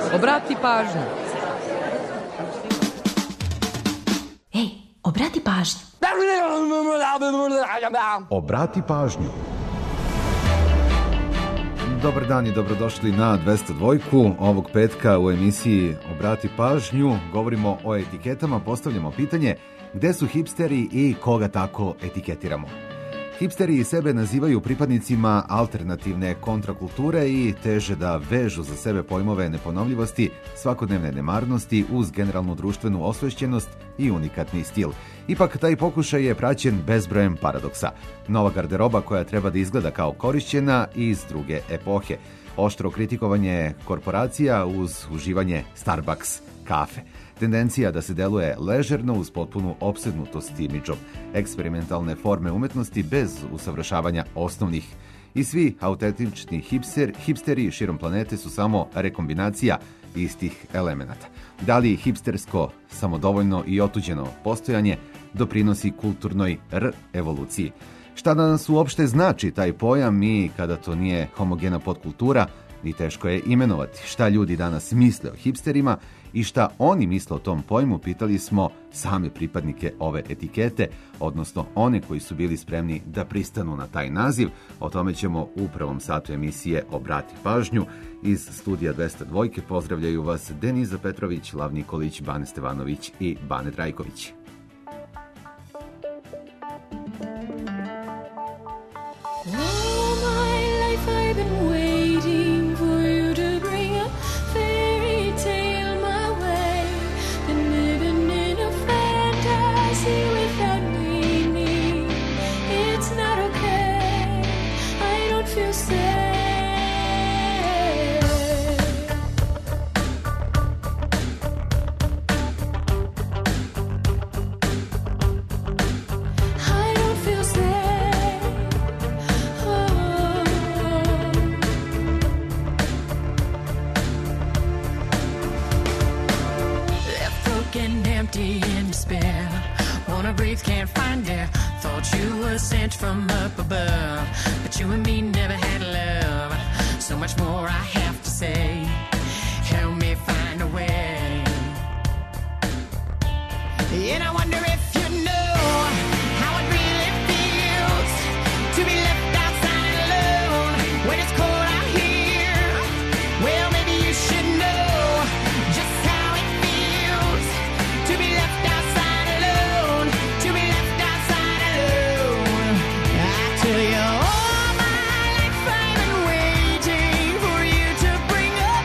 Obrati pažnju. Ej, obrati pažnju. Obrati pažnju. Dobar dan i dobrodošli na 202. Ovog petka u emisiji Obrati pažnju govorimo o etiketama, postavljamo pitanje gde su hipsteri i koga tako etiketiramo. Hipsteri sebe nazivaju pripadnicima alternativne kontrakulture i teže da vežu za sebe pojmove neponovljivosti, svakodnevne nemarnosti uz generalnu društvenu osvešćenost i unikatni stil. Ipak taj pokušaj je praćen bezbrojem paradoksa. Nova garderoba koja treba da izgleda kao korišćena iz druge epohe. Oštro kritikovanje korporacija uz uživanje Starbucks kafe. Tendencija da se deluje ležerno uz potpunu opsednutost imidžom, eksperimentalne forme umetnosti bez usavršavanja osnovnih. I svi autentični hipsteri širom planete su samo rekombinacija istih elemenata. Da li hipstersko, samodovoljno i otuđeno postojanje doprinosi kulturnoj evoluciji? Šta danas uopšte znači taj pojam i kada to nije homogena podkultura, i teško je imenovati. Šta ljudi danas misle o hipsterima i šta oni misle o tom pojmu, pitali smo same pripadnike ove etikete, odnosno one koji su bili spremni da pristanu na taj naziv. O tome ćemo u prvom satu emisije Obrati pažnju. Iz studija 202 pozdravljaju vas Deniza Petrović, Lav Nikolić, Bane Stevanović i Bane Trajković. From up above, but you and me never had love. So much more I have to say. Help me find a way. And I wonder if you know how it really feels to be left outside alone when it's cold out here. Well, maybe you should know just how it feels to be left outside alone, to be left outside alone. I tell you all my life I've been waiting for you to bring up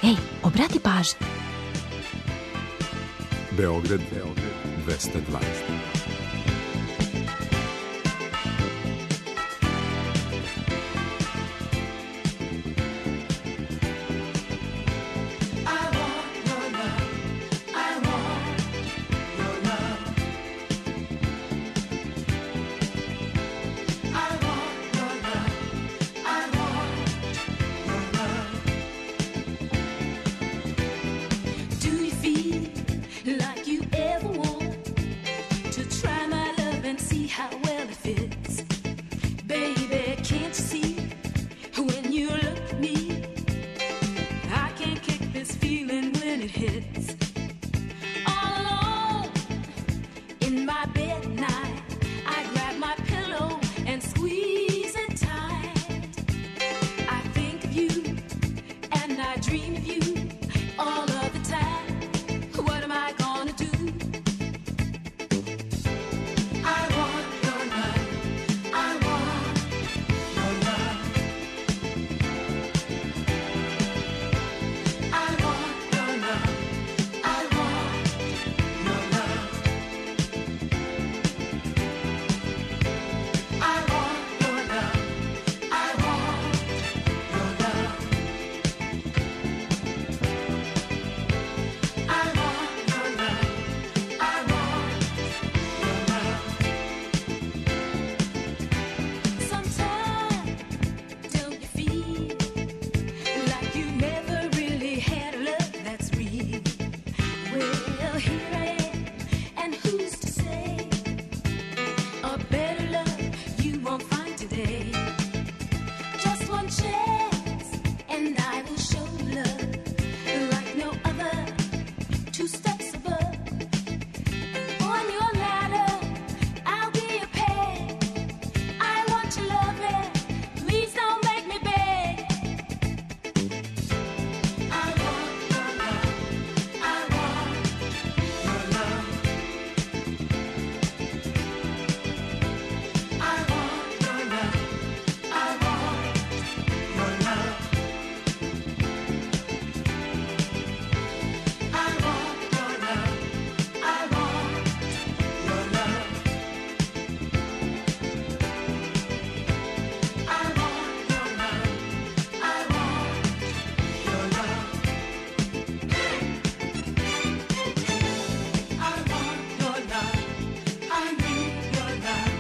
Ej, obrati pažnju. Beograd 220. Do you feel like you ever want to try my love and see how well it fits? Baby, can't you see when you look at me? I can't kick this feeling when it hits. All alone in my bed at night, I grab my pillow and squeeze it tight. I think of you and I dream of you all of the time. What am I gonna do? I want your love. I want your love. I want your love. I want your love. I want your love. I want your love. I want your love. I want your love. Sometimes don't you feel like you never really had a love that's real? Well, here I am, and who's to say a better love you won't find today? Just one chance, and I will show love like no other. 2 steps above. On your ladder, I'll be a peg. I want your loving. Please don't make me beg. I want your love. I want your love. I want your love. I want your love. I want your love. I want your love. I want your love. I want your love. I want your love. I need your love.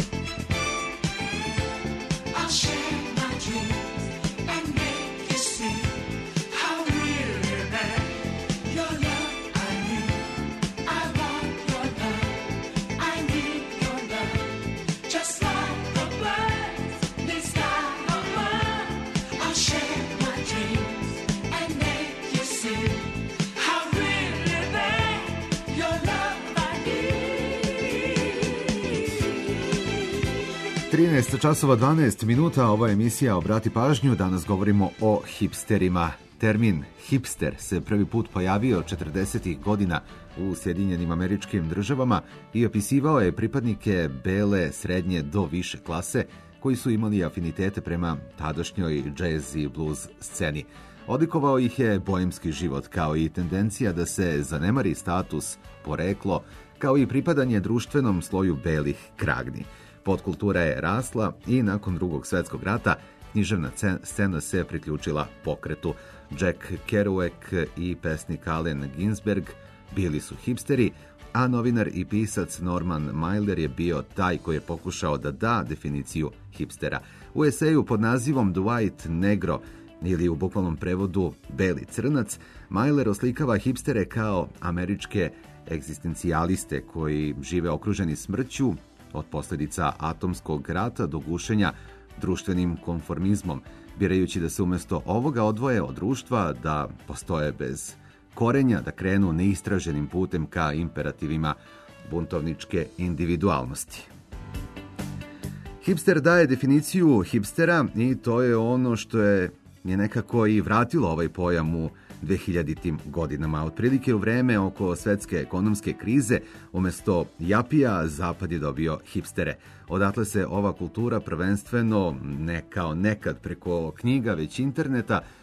I'll share my dreams and make you see how really bad your love I need. I want your love. I need your love. Just like the birds, they sky above. I'll share my dreams and make you see how really bad your love I need. 13 časova 12 minuta, ova emisija Obrati pažnju. Danas govorimo o hipsterima. Termin hipster se prvi put pojavio 40. godina u Sjedinjenim Američkim Državama i opisivao je pripadnike bele, srednje do više klase koji su imali afinitete prema tadašnjoj jazz i blues sceni. Odlikovao ih je bojemski život, kao i tendencija da se zanemari status, poreklo, kao i pripadanje društvenom sloju belih kragni. Podkultura je rasla i nakon Drugog svjetskog rata književna scena se priključila pokretu. Jack Kerouac i pesnik Allen Ginsberg bili su hipsteri, a novinar i pisac Norman Mailer je bio taj koji je pokušao da da definiciju hipstera. U eseju pod nazivom The White Negro, ili u bukvalnom prevodu Beli crnac, Mailer oslikava hipstere kao američke egzistencijaliste koji žive okruženi smrću od posljedica atomskog rata do gušenja društvenim konformizmom, birajući da se umjesto ovoga odvoje od društva, da postoje bez korenja, da krenu neistraženim putem ka imperativima buntovničke individualnosti. Hipster daje definiciju hipstera i to je ono što je nekako i vratilo ovaj pojam u 2000. godinama. Otprilike u vreme oko svetske ekonomske krize, umjesto japija, Zapad je dobio hipstere. Odatle se ova kultura prvenstveno, ne kao nekad preko knjiga, već interneta,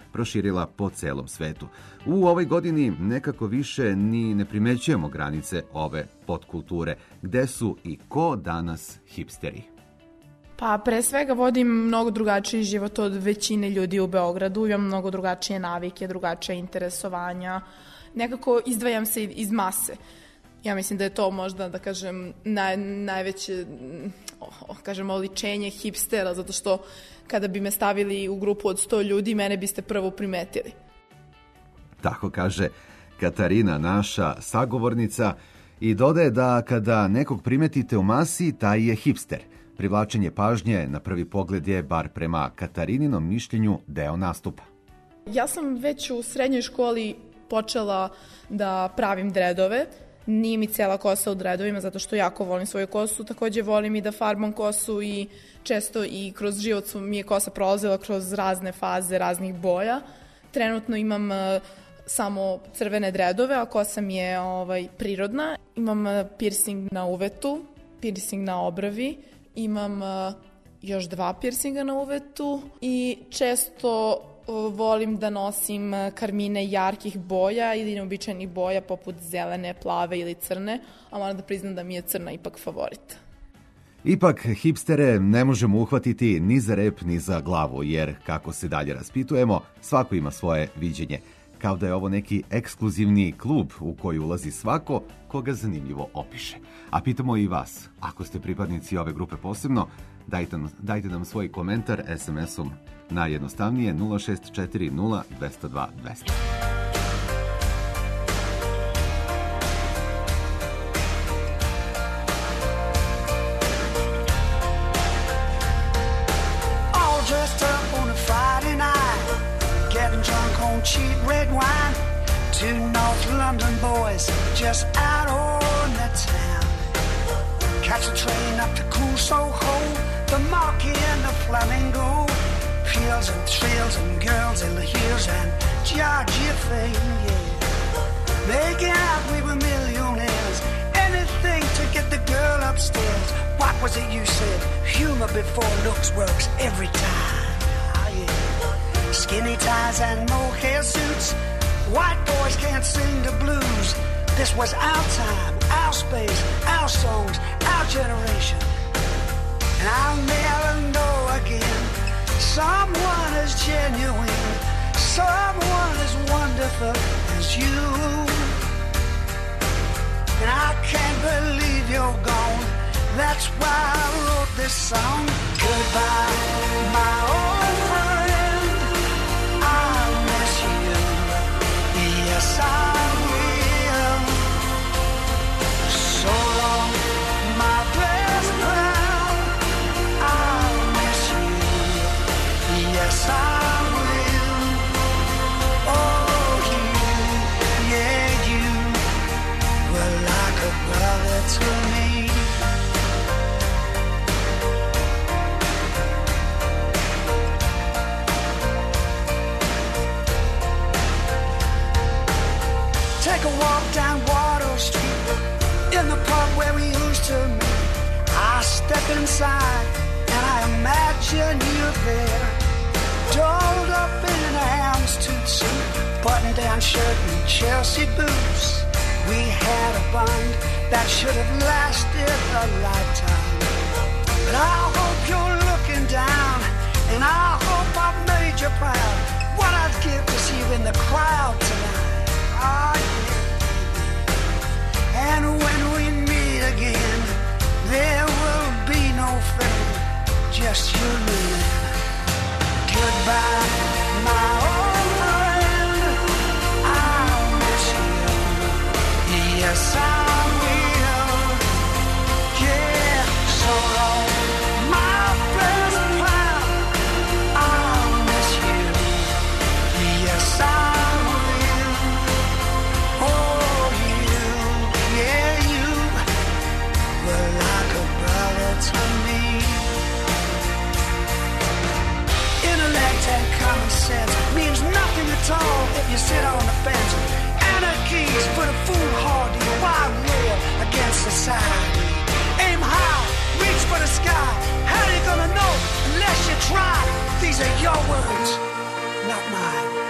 proširila po celom svetu. U ovoj godini nekako više ni ne primećujemo granice ove podkulture. Gde su i ko danas hipsteri? Pa pre svega vodim mnogo drugačiji život od većine ljudi u Beogradu, imam mnogo drugačije navike, drugačije interesovanja, nekako izdvajam se iz mase. Ja mislim da je to možda, da kažem, najveće oličenje hipstera, zato što kada bi me stavili u grupu od 100 ljudi, mene biste prvo primetili. Tako kaže Katarina, naša sagovornica, i dodaje da kada nekog primetite u masi, taj je hipster. Privlačenje pažnje na prvi pogled je, bar prema Katarininom mišljenju, deo nastupa. Ja sam već u srednjoj školi počela da pravim dredove. Nije mi cela kosa u dredovima zato što jako volim svoju kosu. Takođe volim i da farbam kosu i često i kroz život mi je kosa prolazila kroz razne faze, raznih boja. Trenutno imam samo crvene dredove, a kosa mi je prirodna. Imam piercing na uvetu, piercing na obravi. Imam još 2 piercinga na uvetu i često volim da nosim karmine jarkih boja ili neobičajnih boja poput zelene, plave ili crne, a moram da priznam da mi je crna ipak favorit. Ipak, hipstere ne možemo uhvatiti ni za rep ni za glavu, jer kako se dalje raspitujemo, svako ima svoje viđenje. Kao da je ovo neki ekskluzivni klub u koji ulazi svako koga zanimljivo opiše. A pitamo i vas, ako ste pripadnici ove grupe posebno, dajte nam svoj komentar SMS-om na jednostavnije 0640 202 200. All dressed up on a Friday night, getting drunk on cheap red wine. 2 North London boys just out on the town. Catch a train up to cool Soho, the Marquee and the Flamingo. Fields and trails and girls in the hills and Georgia thing, yeah. Making out we were millionaires, anything to get the girl upstairs. What was it you said? Humor before looks works every time. Oh, yeah. Skinny ties and mohair suits. White boys can't sing the blues. This was our time, our space, our songs, our generation. And I'll never know again someone as genuine, someone as wonderful as you. And I can't believe you're gone. That's why I wrote this song. Goodbye, my old friend. I'll miss you. Yes, I will. So long, my best friend. I'll miss you. Yes, I will. Oh, you were like a brother to me. Take a walk down Water Street, in the park where we used to meet. I step inside and I imagine you there, dolled up in a houndstooth suit, button-down shirt and Chelsea boots. We had a bond that should have lasted a lifetime. But I hope you're looking down, and I hope I've made you proud. What I'd give to see you in the crowd tonight. Oh, yeah. And when we meet again, there will be no fame, just you and me. Goodbye, my old friend. I'll miss you. Yes, I will. Yeah, so long, my best friend. I'll miss you. Yes, I will. Oh, you were like a brother to me. Intellect and common sense means nothing at all if you sit on the fence. Anarchy's put a foolhardy wild rail against society. Aim high, reach for the sky. How you gonna know unless you try? These are your words, not mine.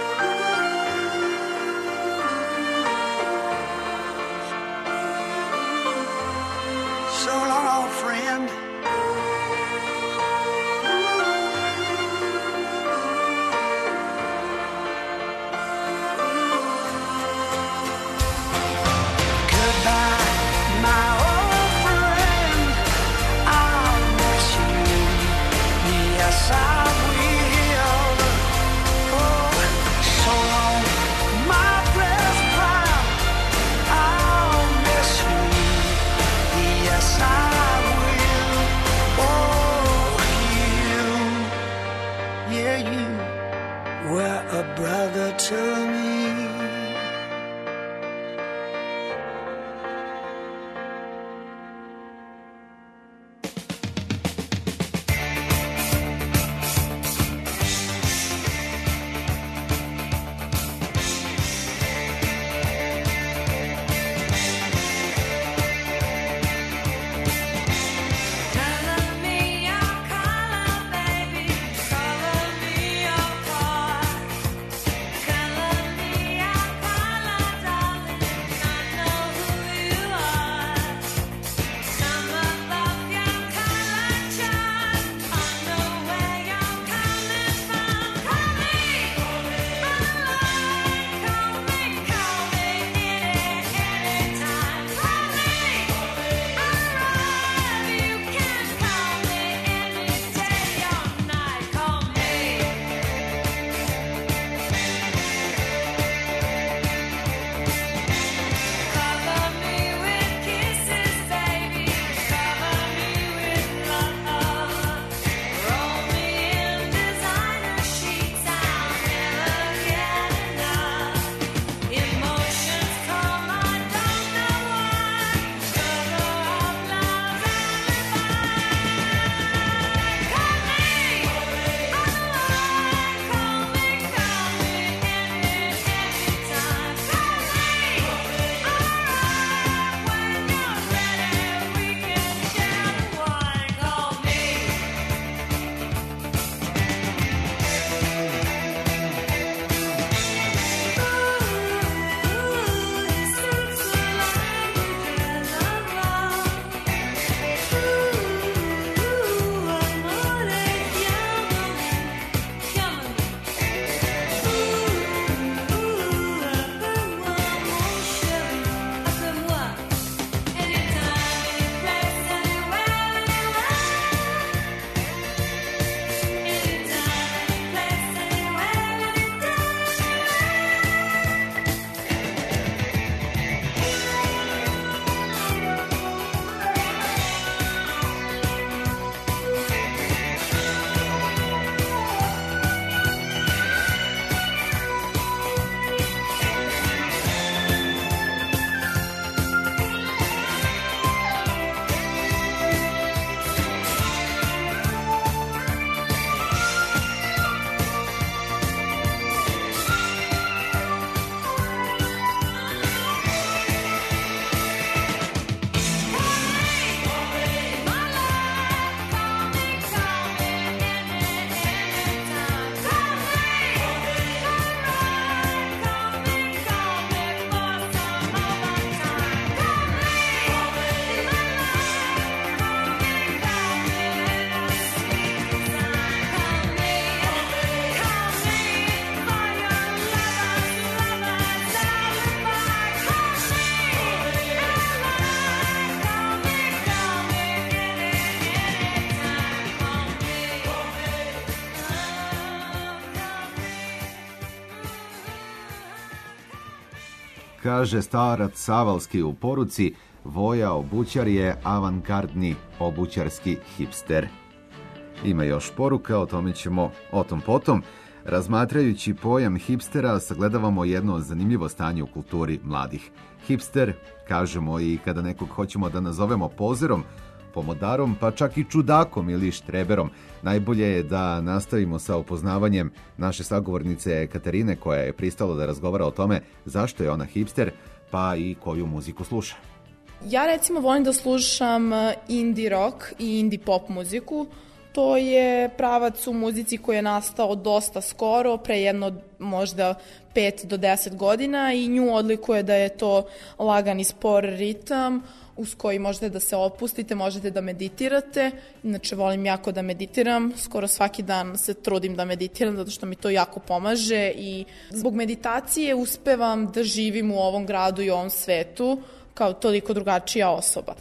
kaže starac Savalski u poruci, Voja obućar je avangardni obućarski hipster. Ima još poruka, o tome ćemo o tom potom. Razmatrajući pojam hipstera, sagledavamo jedno zanimljivo stanje u kulturi mladih. Hipster, kažemo i kada nekog hoćemo da nazovemo pozerom, pomodarom, pa čak i čudakom ili štreberom. Najbolje je da nastavimo sa upoznavanjem naše sagovornice Katarine, koja je pristala da razgovara o tome zašto je ona hipster, pa i koju muziku sluša. Ja recimo volim da slušam indie rock i indie pop muziku. To je pravac u muzici koji je nastao dosta skoro, pre jedno možda 5 do 10 godina i nju odlikuje da je to lagan i spor ritam uz koji možete da se opustite, možete da meditirate. Inače, volim jako da meditiram, skoro svaki dan se trudim da meditiram zato što mi to jako pomaže i zbog meditacije uspevam da živim u ovom gradu i ovom svetu kao toliko drugačija osoba.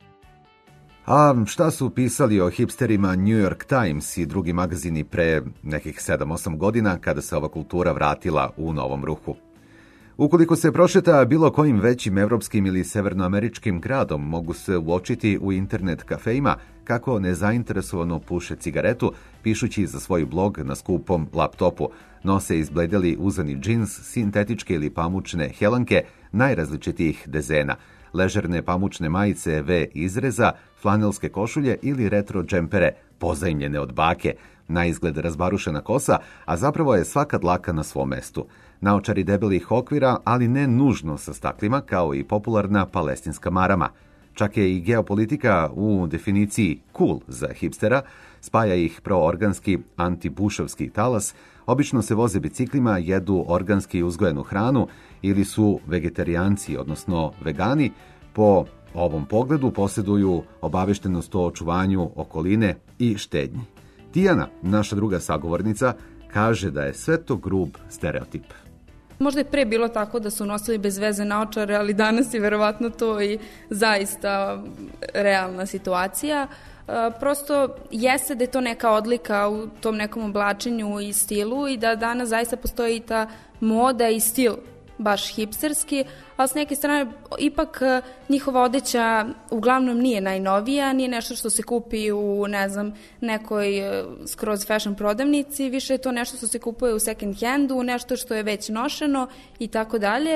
A šta su pisali o hipsterima New York Times i drugi magazini pre nekih 7-8 godina kada se ova kultura vratila u novom ruhu? Ukoliko se prošeta bilo kojim većim evropskim ili severnoameričkim gradom, mogu se uočiti u internet kafejima kako nezainteresovano puše cigaretu, pišući za svoj blog na skupom laptopu. Nose izbledeli uzani džins, sintetičke ili pamučne helanke najrazličitijih dezena, ležerne pamučne majice V izreza, flanelske košulje ili retro džempere, pozajmljene od bake, na izgled razbarušena kosa, a zapravo je svaka dlaka na svom mestu. Naočari debelih okvira, ali ne nužno sa staklima, kao i popularna palestinska marama. Čak je i geopolitika u definiciji cool za hipstera, spaja ih proorganski antibušovski talas, obično se voze biciklima, jedu organski uzgojenu hranu ili su vegetarijanci, odnosno vegani. Po ovom pogledu posjeduju obaveštenost o očuvanju okoline i štednji. Tijana, naša druga sagovornica, kaže da je sve to grub stereotip. Možda je pre bilo tako da su nosili bez veze naočare, ali danas je verovatno to i zaista realna situacija. Prosto jeste da je to neka odlika u tom nekom oblačenju i stilu i da danas zaista postoji i ta moda i stil baš hipsterski, ali s neke strane ipak njihova odeća uglavnom nije najnovija, nije nešto što se kupi u, ne znam, nekoj skroz fashion prodavnici, više je to nešto što se kupuje u second handu, nešto što je već nošeno i tako dalje.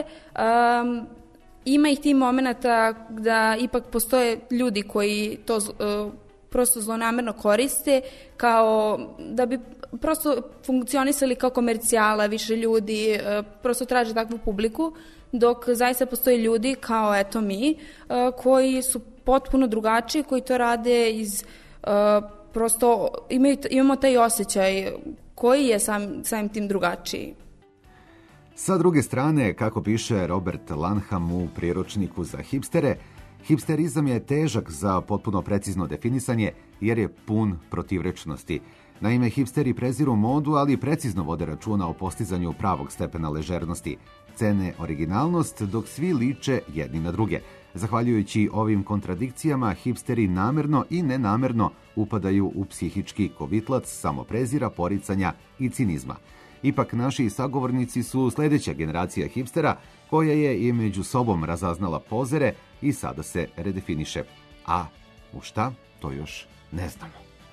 Ima ih ti momenta da ipak postoje ljudi koji to prosto zlonamerno koriste kao da bi prosto funkcionisali kao komercijala, više ljudi prosto traže takvu publiku, dok zaista postoje ljudi kao eto mi koji su potpuno drugačiji, koji to rade iz prosto imamo taj osjećaj koji je samim tim drugačiji. Sa druge strane, kako piše Robert Lanham u priručniku za hipstere, hipsterizam je težak za potpuno precizno definisanje jer je pun protivrečnosti. Naime, hipsteri preziru modu, ali precizno vode računa o postizanju pravog stepena ležernosti. Cene originalnost, dok svi liče jedni na druge. Zahvaljujući ovim kontradikcijama, hipsteri namerno i nenamerno upadaju u psihički kovitlac samoprezira, poricanja i cinizma. Ipak naši sagovornici su sljedeća generacija hipstera koja je i među sobom razaznala pozere i sada se redefiniše. A u šta, to još ne znamo.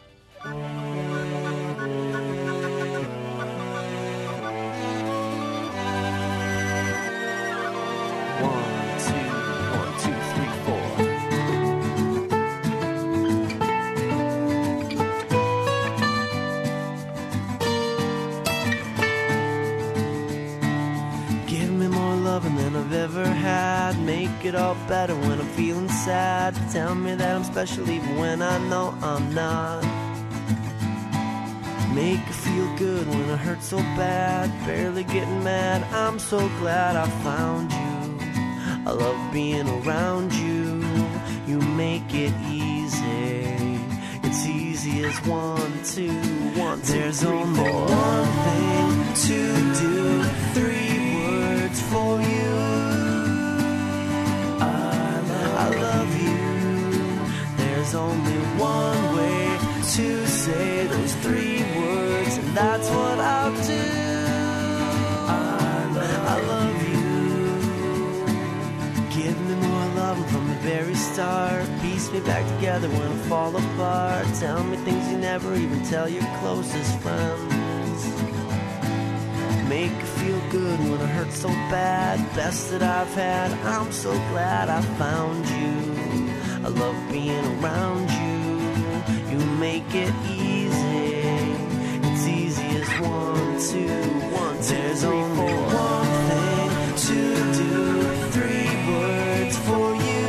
Than I've ever had. Make it all better when I'm feeling sad. Tell me that I'm special even when I know I'm not. Make it feel good when I hurt so bad. Barely getting mad, I'm so glad I found you. I love being around you. You make it easy. It's easy as 1, 2, 1, 2, There's 3, only 4. One thing to do. 3 words for you. I love you. There's only one way to say those 3 words, and that's what I'll do. I love you. piece me back together when I fall apart. Tell me things you never even tell your closest friends. Make you feel good when it hurts so bad. Best that I've had, I'm so glad I found you. I love being around you. You make it easy. It's easy as 1, 2, 1, 2. There's only one thing to do. 3 words for you.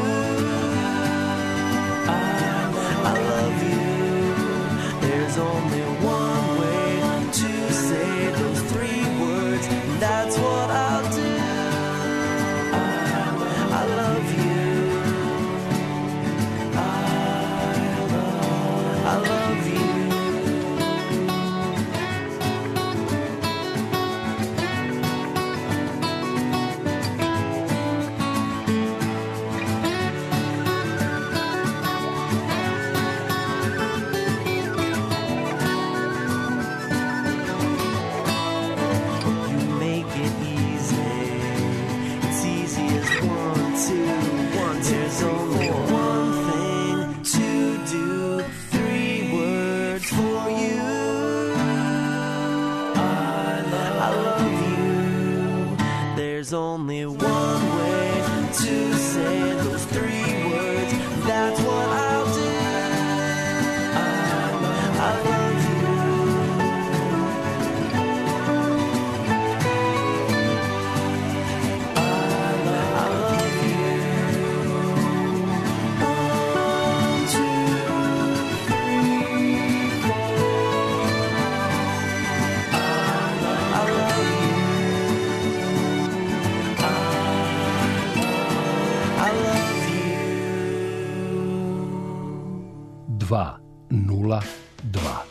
I love you. There's only one way to say those 3 words. That's what I'll do. I love you. I love you. There's only one way to say those 3 words. That's what I'll do. I love you. I love you. 1, 2, 3, 4. I love you. 202.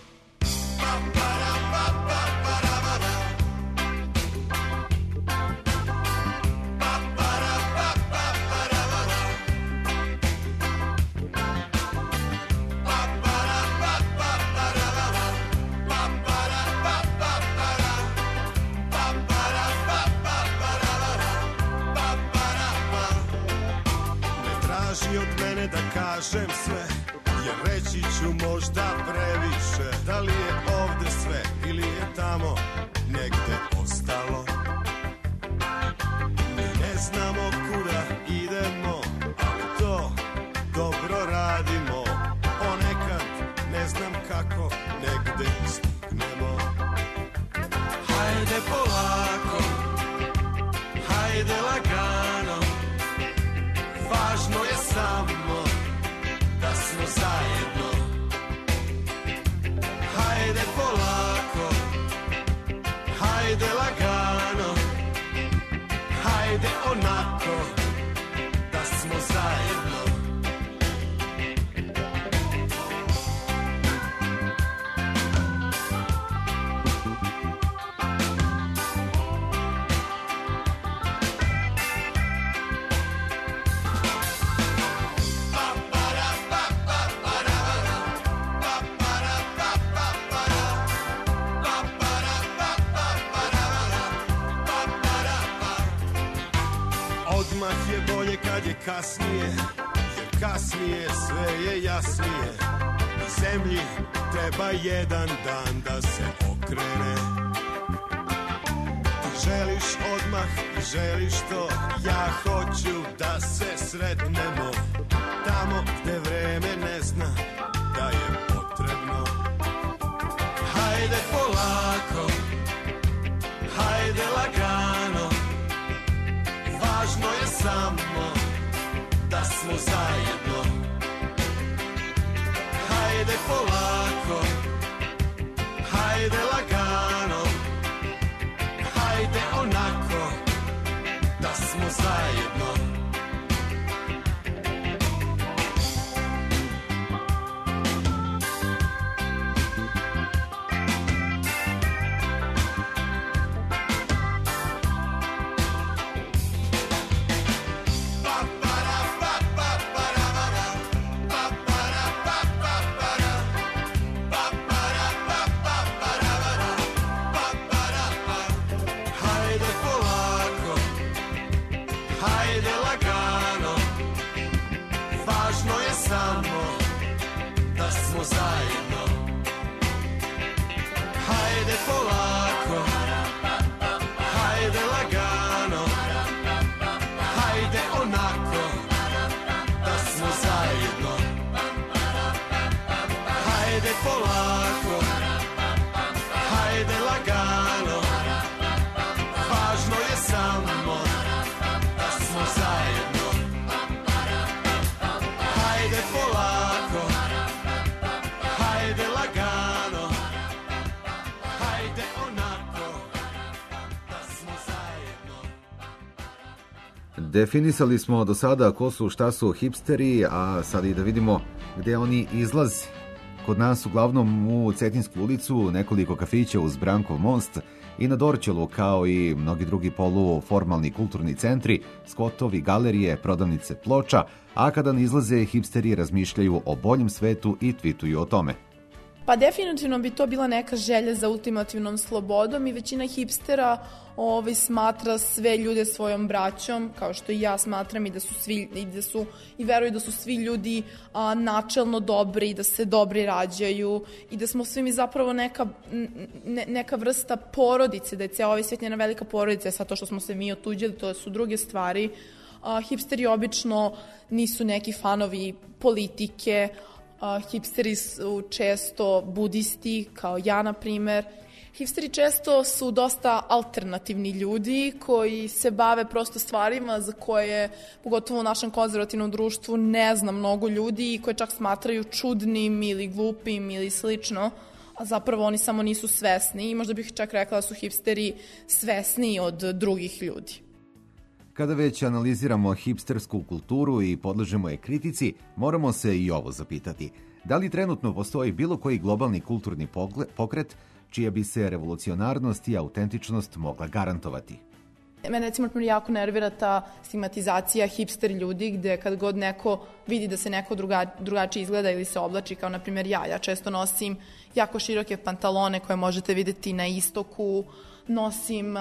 Traži od mene da kažem sve, jer reći ću možda previše. Da li je ovde sve ili je tamo negde ostalo? Mi ne znamo kuda idemo, ali to dobro radimo. Ponekad ne znam kako negde stignemo. Hajde polako, hajde lagano, važno je samo da smo zajedno. Hajde polako, hajde lagano, hajde onako da smo zajedno. Odmah je bolje kad je kasnije, jer kasnije sve je jasnije. I zemlji treba jedan dan da se okrene. Ti želiš odmah i želiš to, ja hoću da se sretnemo tamo gde vreme ne zna da je potrebno. Hajde polako, hajde lagano, važno je samo da smo zajedno. Hajde polako, hajde lagano, hajde onako da smo zajedno. smo zajedno. Hajde polako, hajde lagano, hajde onako, da smo zajedno. Hajde polako, hajde lagano, važno je samo da smo zajedno. Hajde polako, hajde lagano, hajde onako, da smo zajedno. Definisali smo do sada ko su, šta su hipsteri, a sad i da vidimo gde oni izlaze. Kod nas uglavnom u Cetinsku ulicu, nekoliko kafića uz Brankov most i na Dorćolu, kao i mnogi drugi poluformalni kulturni centri, skotovi, galerije, prodavnice ploča, a kada ne izlaze, hipsteri razmišljaju o boljem svetu i tweetuju o tome. Pa definitivno bi to bila neka želja za ultimativnom slobodom i većina hipstera smatra sve ljude svojom braćom, kao što i ja smatram, i veruju da su svi ljudi načelno dobri i da se dobri rađaju i da smo svi mi zapravo neka vrsta porodice, da je ceo ovaj svijet njena velika porodica, sad to što smo se mi otuđili, to su druge stvari. Hipsteri obično nisu neki fanovi politike, hipsteri su često budisti, kao ja, na primer. Hipsteri često su dosta alternativni ljudi koji se bave prosto stvarima za koje, pogotovo u našem konzervativnom društvu, ne zna mnogo ljudi i koje čak smatraju čudnim ili glupim ili slično, a zapravo oni samo nisu svesni i možda bih čak rekla da su hipsteri svesniji od drugih ljudi. Kada već analiziramo hipstersku kulturu i podležemo je kritici, moramo se i ovo zapitati. Da li trenutno postoji bilo koji globalni kulturni pokret čija bi se revolucionarnost i autentičnost mogla garantovati? Mene recimo jako nervira ta stigmatizacija hipster ljudi, gde kad god neko vidi da se neko drugačije izgleda ili se oblači, kao na primjer ja često nosim jako široke pantalone koje možete videti na istoku, nosim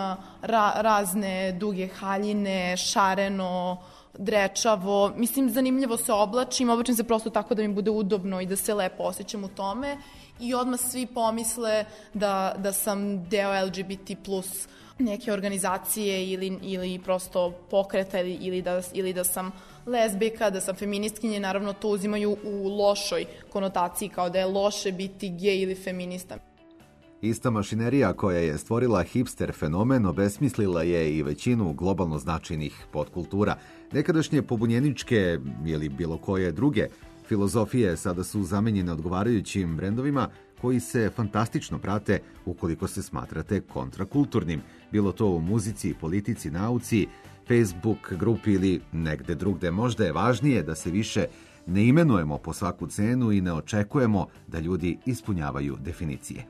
razne duge haljine, šareno, drečavo. Mislim, zanimljivo se oblačim se prosto tako da mi bude udobno i da se lepo osjećam u tome i odmah svi pomisle da sam deo LGBT plus neke organizacije ili prosto pokreta ili da sam lezbijka, da sam feministkinja. Naravno, to uzimaju u lošoj konotaciji, kao da je loše biti gej ili feminista. Ista mašinerija koja je stvorila hipster fenomen obesmislila je i većinu globalno značajnih podkultura. Nekadašnje pobunjeničke ili bilo koje druge filozofije sada su zamenjene odgovarajućim brendovima koji se fantastično prate ukoliko se smatrate kontrakulturnim. Bilo to u muzici, politici, nauci, Facebook grupi ili negde drugde. Možda je važnije da se više ne imenujemo po svaku cenu i ne očekujemo da ljudi ispunjavaju definicije.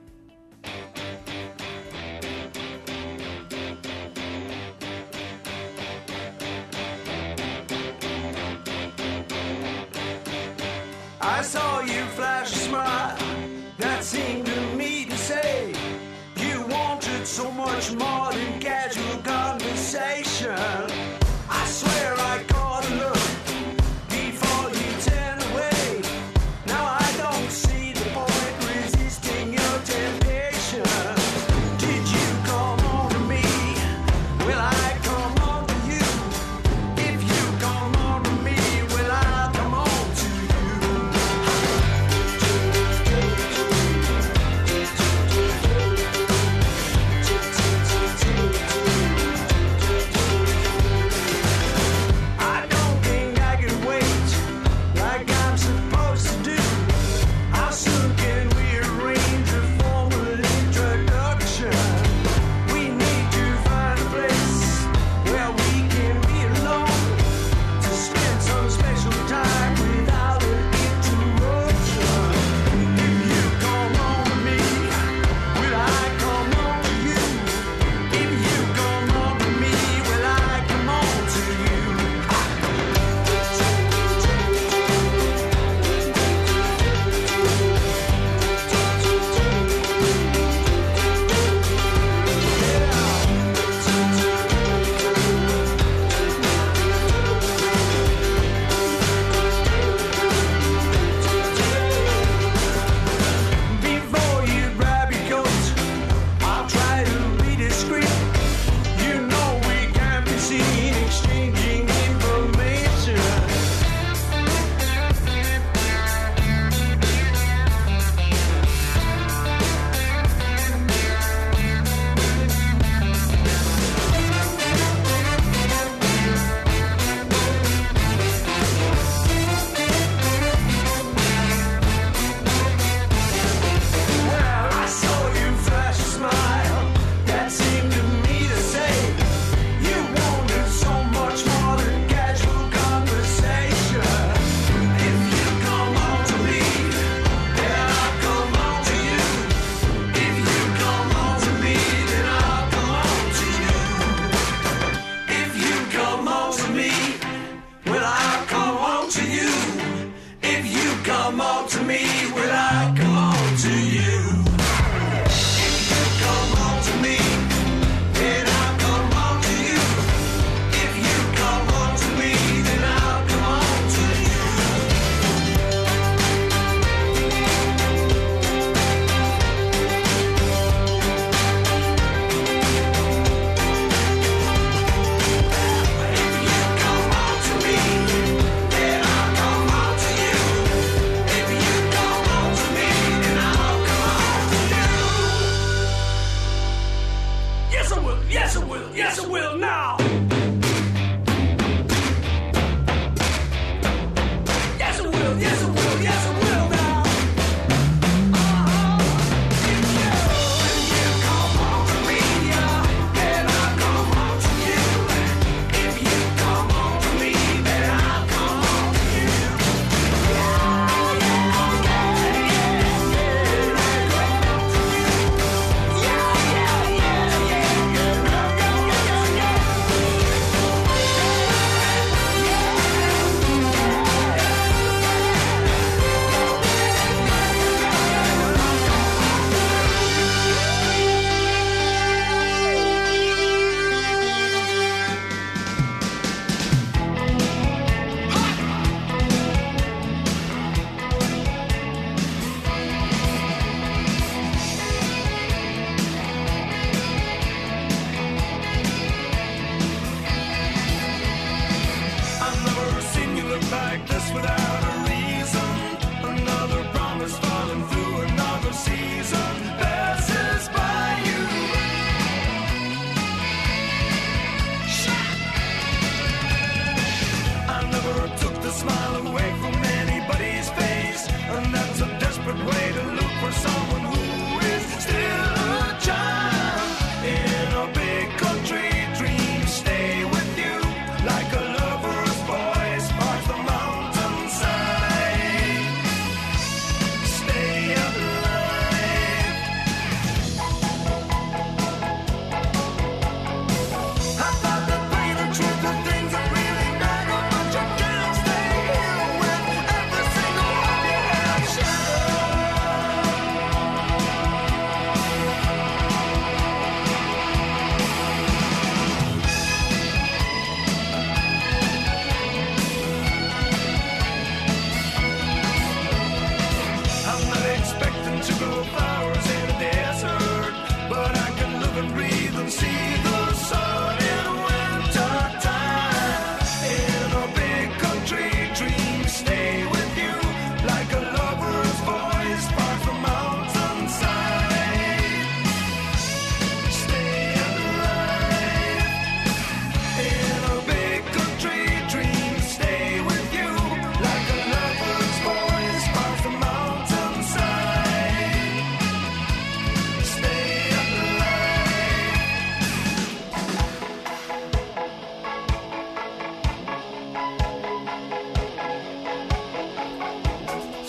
I saw you flash a smile that seemed to me to say you wanted so much more than casual conversation. I swear I caught a look before you turned away. Now I don't see the point resisting your temptation. Did you come on to me? Will I come on to you? If you come on to me, will I come on to you?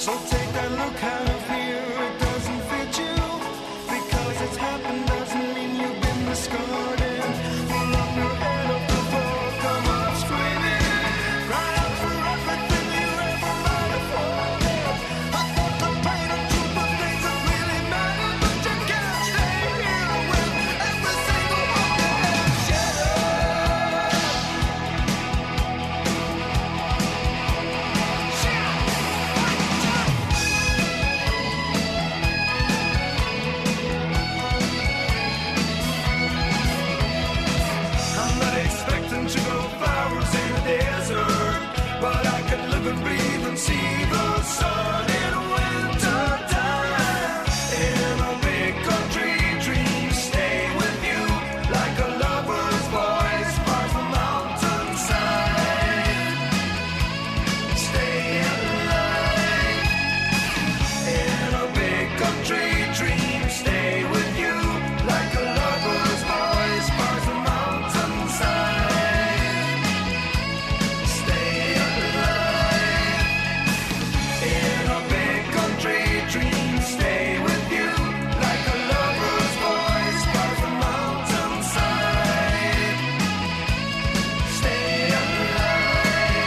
So take that look out of here, it doesn't fit you. Because it's happened doesn't mean you've been discarded. Pull up your head off the floor, come up screaming. Cry out for everything you ever might have wanted. I thought the pain and truth of things that really matter, but you can't stay here with every single one you have shattered. I'm not expecting to grow flowers in the desert, but I can live and breathe and see the sun in winter time. In a big country, dreams stay with you like a lover's voice bars the mountainside. Stay alive. In a big country, dreams stay with you like a lover's voice bars the mountainside. Stay alive. In a big country, dreams stay with you like a lover's voice bars the mountainside. Stay alive.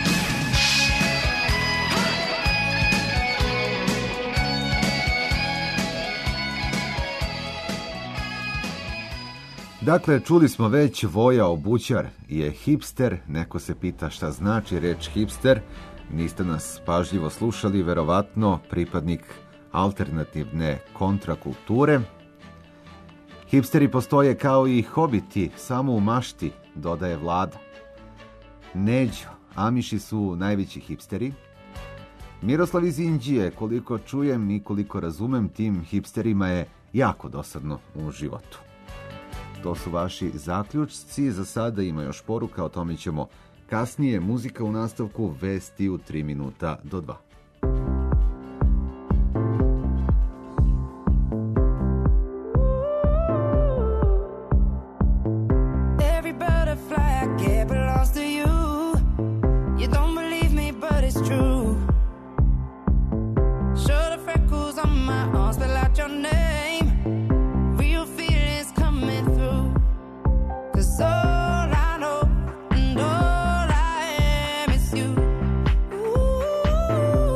Dakle, čuli smo već Voja Obućar je hipster. Neko se pita šta znači reč hipster. Niste nas pažljivo slušali, verovatno pripadnik alternativne kontrakulture. Hipsteri postoje kao i hobiti, samo u mašti, dodaje Vlada. Neđo, Amiši su najveći hipsteri. Miroslav iz Inđije, koliko čujem i koliko razumem, tim hipsterima je jako dosadno u životu. To su vaši zaključci, za sada ima još poruka, o tome ćemo kasnije. Muzika u nastavku, vesti u 3 minuta do 2. Every butterfly I get belongs to you. You don't believe me, but it's true. Show the freckles on my arms, spell out your name. Real feelings coming through. 'Cause all I know and all I am is you. Ooh.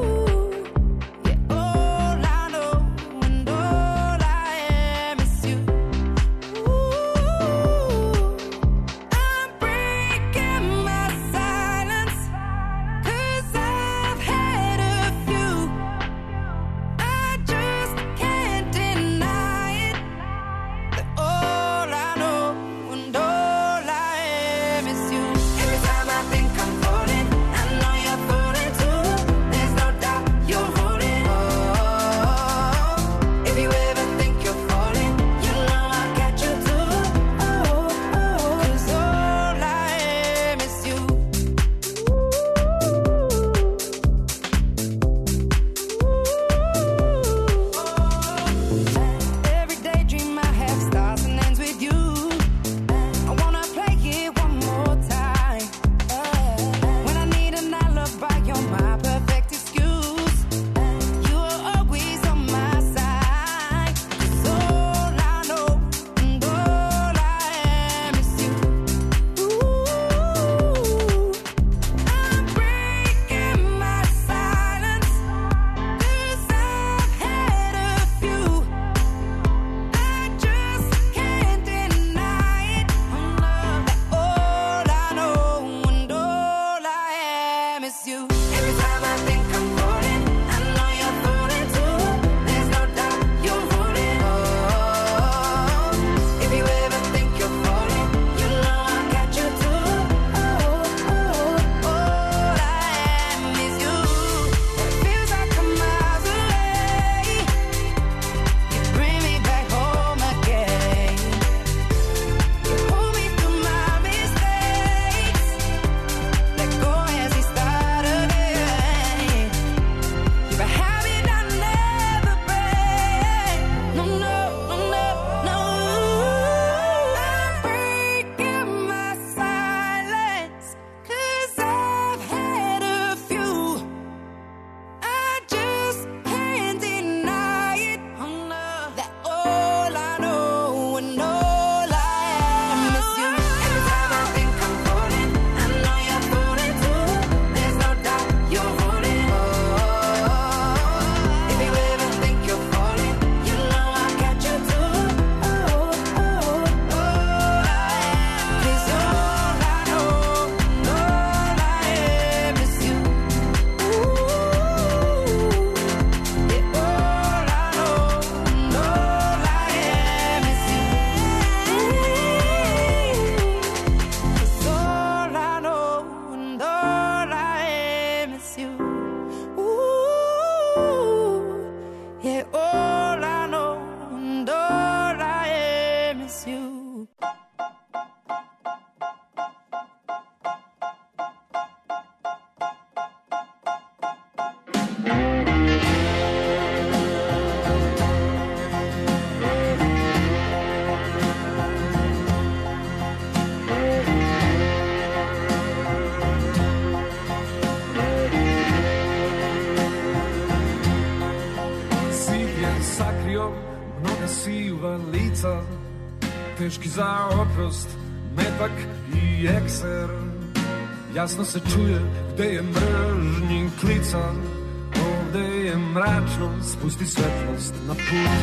klica, teški za oprost, metak i ekser. Jasno se čuje gde je mržnji klica, ovde je mračno, spusti svetlost na put.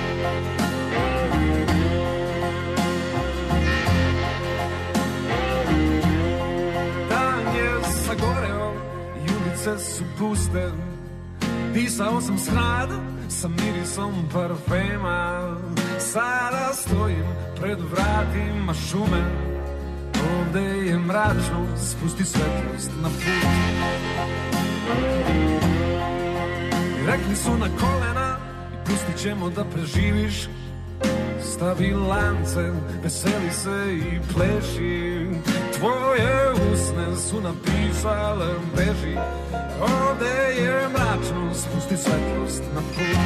Dan je sagoreo i ulice su puste, disao sam smrad sa mirisom parfema. Sada stojim pred vratima šume, ovde je mračno, spusti svetlost na put. I rekli su na kolena i pustit ćemo da preživiš. Stavi lance, veseli se i pleši, tvoje usne su napisale beži. Ovde je mračno, spusti svetlost na put.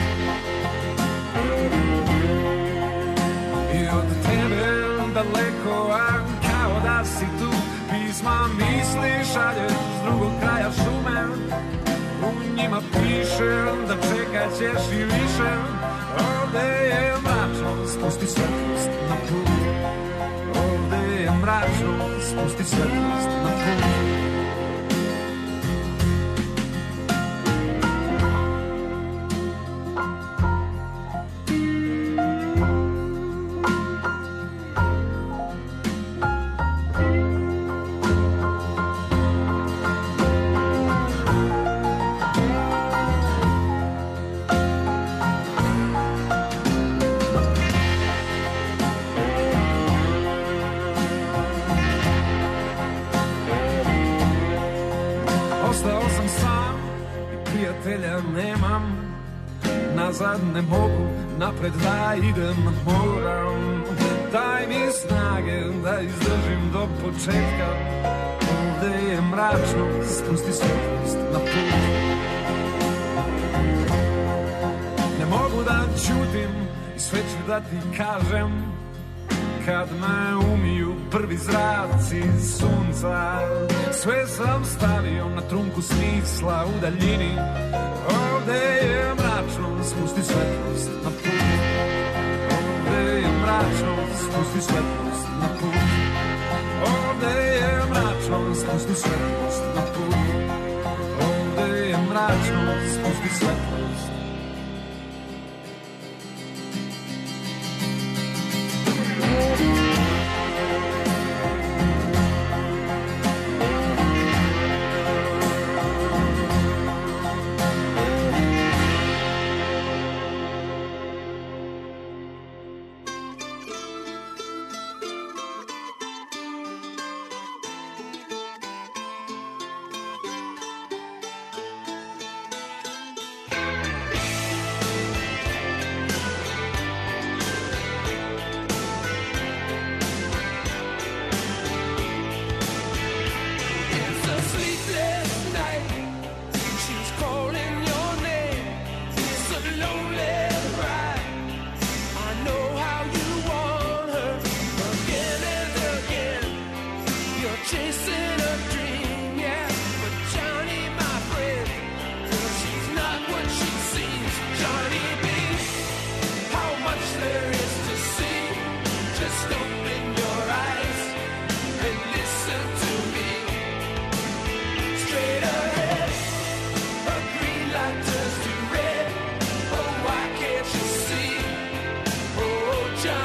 I od tebe daleko, a kao da si tu, pisma misli šalješ s drugog kraja šume. U njima piše da čekat ćeš i više. Ovde je mračno, spusti svetlost na put. Ovde je mračno, spusti svetlost na put. Nazad ne mogu, napred da idem moram. Daj mi snage da izdržim do početka. Ovde je mračno, spusti svetlost na put. Ne mogu da ćutim i sve ću da ti kažem, kad me umiju prvi zraci sunca. Sve sam stavio na trunku smisla u daljini. Ovde je mračno, spusti svetlost na put. Ovde je mračno, spusti svetlost na put. Ovde je mračno, spusti svetlost na put. Ovde je mračno, spusti svetlost.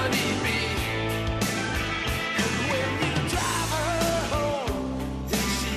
Johnny B. And when you drive her home, she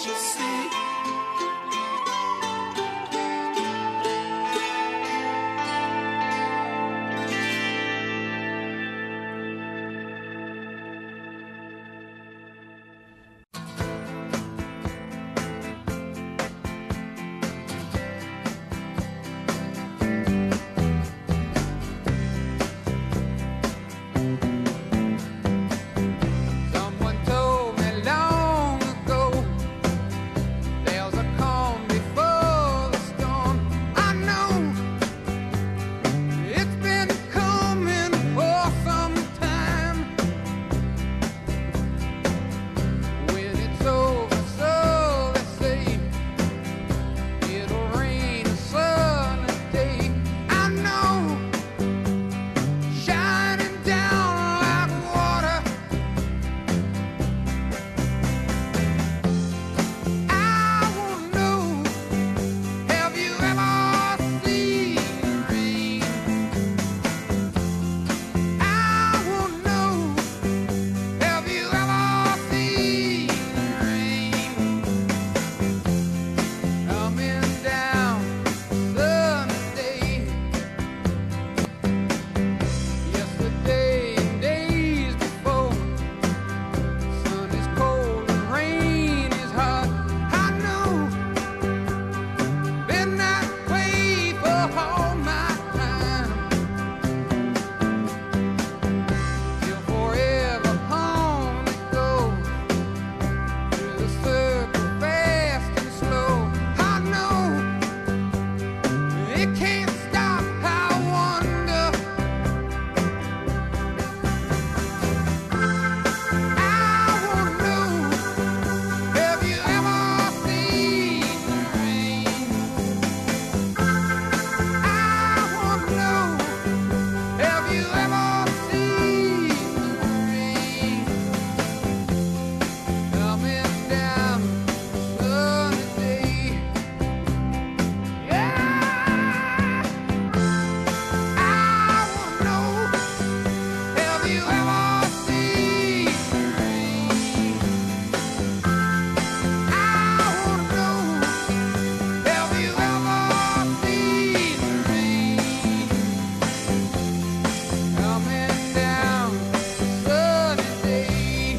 you see. Someone told me long ago there's a calm before the storm. I know it's been coming for some time. When it's over, so they say, it'll rain a sunny day. I know, shining down like water. I wanna know, have you ever seen rain? I wanna know, have you ever seen rain? Coming down Sunday, yesterday and days before. Sun is cold and rain is hot. I know, been that way for all my time. Till forever home it goes, through the circle fast and slow. I know, it can't stop. I wonder, I wanna know, have you ever seen rain? I wanna know, have you ever seen rain? Coming down sunny day. Yeah, I wanna know, have you ever seen rain? I wanna know, have you ever seen rain? Coming down sunny day.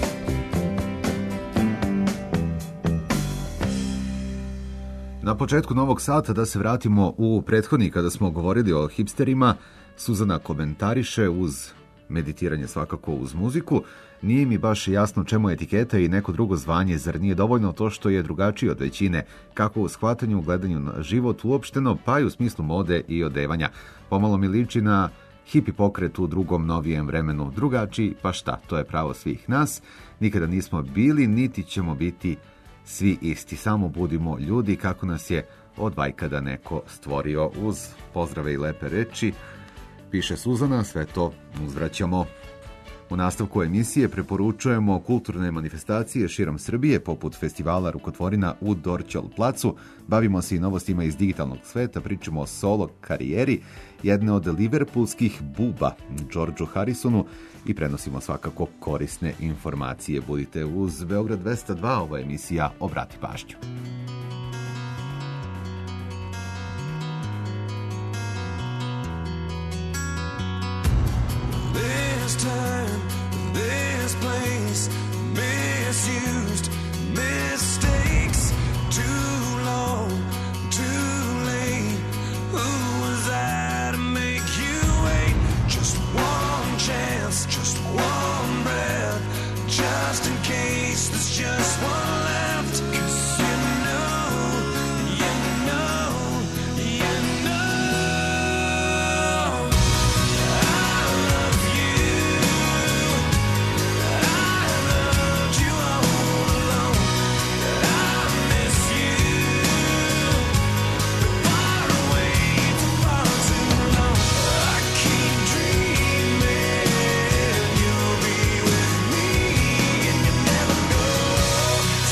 Na početku novog sata da se vratimo u prethodni kada smo govorili o hipsterima, Suzana komentariše uz meditiranje svakako uz muziku. Nije mi baš jasno čemu je etiketa i neko drugo zvanje, zar nije dovoljno to što je drugačiji od većine, kako u shvatanju, gledanju na život uopšteno, pa i u smislu mode i odevanja. Pomalo mi liči na hipi pokret u drugom novijem vremenu. Drugačiji, pa šta, to je pravo svih nas. Nikada nismo bili, niti ćemo biti svi isti. Samo budimo ljudi kako nas je od vajkada neko stvorio. Uz pozdrave i lepe reči, piše Suzana, sve to uzvraćamo. U nastavku emisije preporučujemo kulturne manifestacije širom Srbije, poput festivala Rukotvorina u Dorćol placu. Bavimo se i novostima iz digitalnog sveta, pričamo o solo karijeri jedne od liverpoolskih buba, Georgeu Harrisonu, i prenosimo svakako korisne informacije. Budite uz Beograd 202, ovo je emisija Obrati pažnju. This time, this place, misused mistakes. Too long, too late. Who was I to make you wait? Just one chance, just one breath, just in case there's just one left. 'Cause you know, you know, you know, I love you. I loved you all along. I miss you. Been far away for far too long. I keep dreaming you'll be with me, and you never know.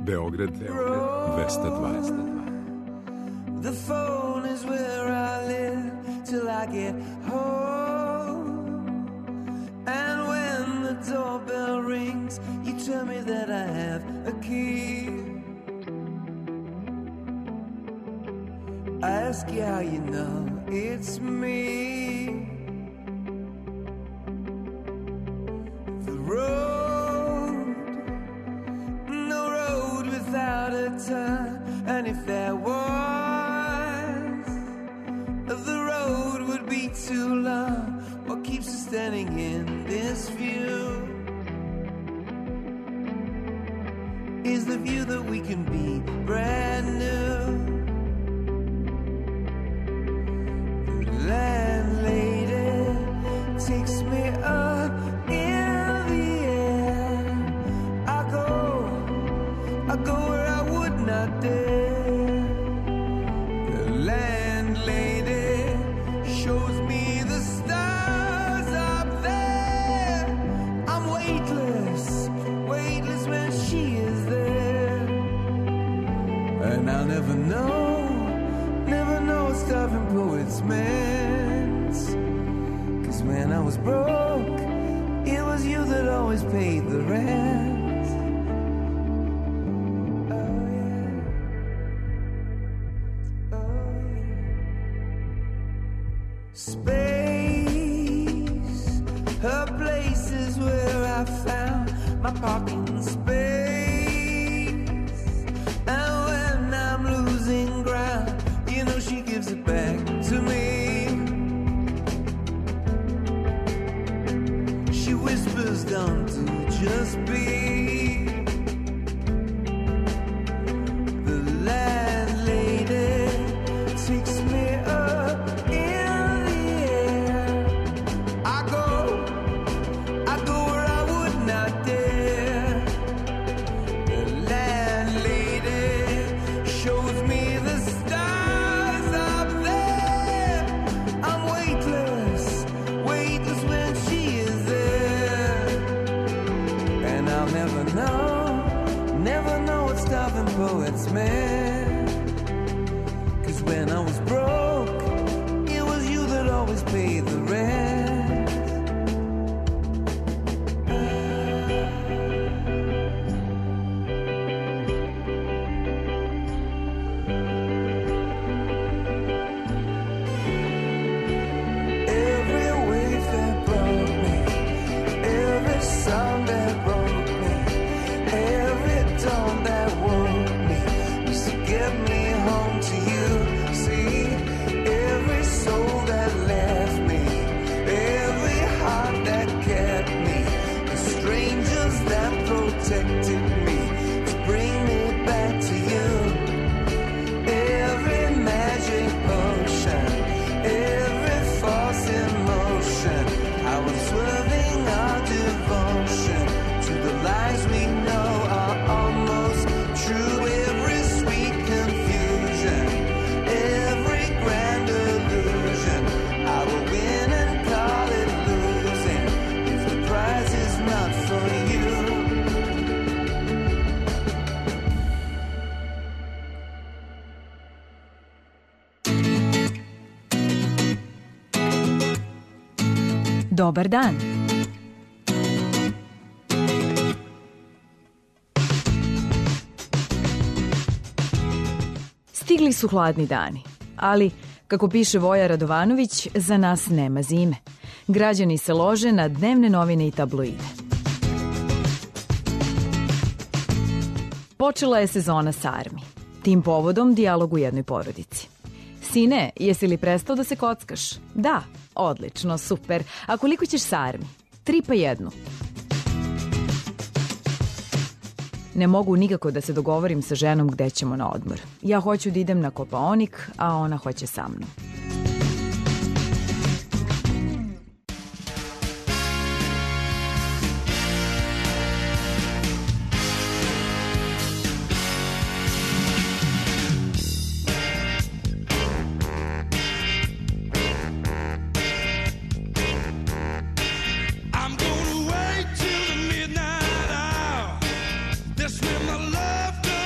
Beograd 202. The phone is where I live till I get home. And when the doorbell rings, you tell me that I have a key. I ask you how you know it's me. The road, no road without a turn. And if there was, the road would be too long. What keeps us standing in this view is the view that we can be brand new. Landlady takes me up in the air. I go where I would not dare. The landlady shows me the stars up there. I'm weightless when she is there. And I'll never know what starving poets meant. 'Cause when I was broke, it was you that always paid the rent. Oh yeah. Oh yeah. Space, her place is where I found my parking space. And when I'm losing ground, you know she gives it back to me. She whispers down to just be. The landlady takes me up in the air. I go where I would not dare. The landlady shows me the stars up there. I'm weightless when she is there. And I'll never know what starving poets meant. 'Cause when I was broke, it was you that always paid the rent. Every wave that brought me, every song that broke me, every dawn that woke me, used to get me home to you. See, every soul that left me, every heart that kept me, the strangers that protected me to bring me back to you. Every magic potion, every false emotion, I was swerving our devotion to the lies we know are almost true. Every sweet confusion, every grand illusion, I will win and call it losing if the prize is not for you. Dobar dan. Stigli su hladni dani, ali, kako piše Voja Radovanović, za nas nema zime. Građani se lože na dnevne novine i tabloide. Počela je sezona sarmi. Tim povodom dijalog u jednoj porodici. Sine, jesi li prestao da se kockaš? Da, odlično, super. A koliko ćeš sarmi? 3 pa 1. Ne mogu nikako da se dogovorim sa ženom gde ćemo na odmor. Ja hoću da idem na Kopaonik, a ona hoće sa mnom. I'm gonna wait till the midnight hour. That's when my love comes.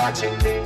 watching me.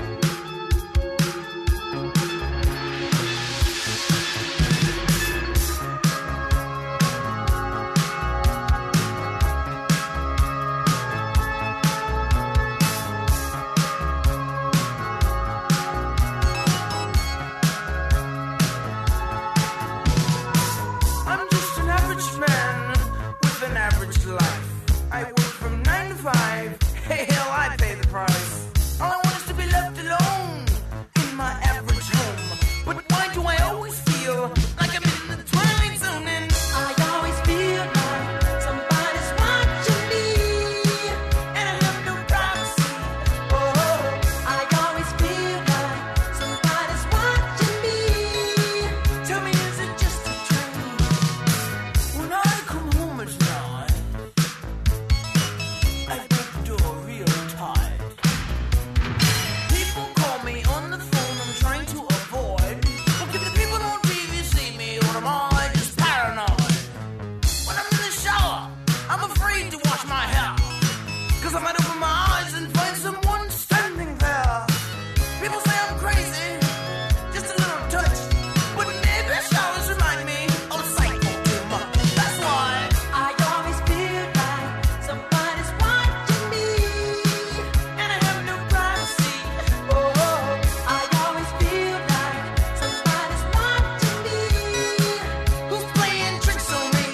I'm just an average man with an average life. I work from 9 to 5. Hey, hell, I pay the price. All I want is to be left alone in my average home. But why do I always feel like I'm in the twilight zone? And I always feel like somebody's watching me, and I have no privacy. Oh, I always feel like somebody's watching me. Tell me, is it just a dream? When I come home at night, I break the door real tight. People call me on the phone, I'm trying to avoid. But if the people on TV see me, or am I just paranoid? When I'm in the shower, I'm afraid to wash my hair, 'cause I might open my eyes and find someone standing there. People say I'm crazy, just a little touch, but maybe showers remind me of psycho too much. That's why I always feel like somebody's watching me, and I have no privacy. Oh, I always feel like somebody's watching me. Who's playing tricks on me?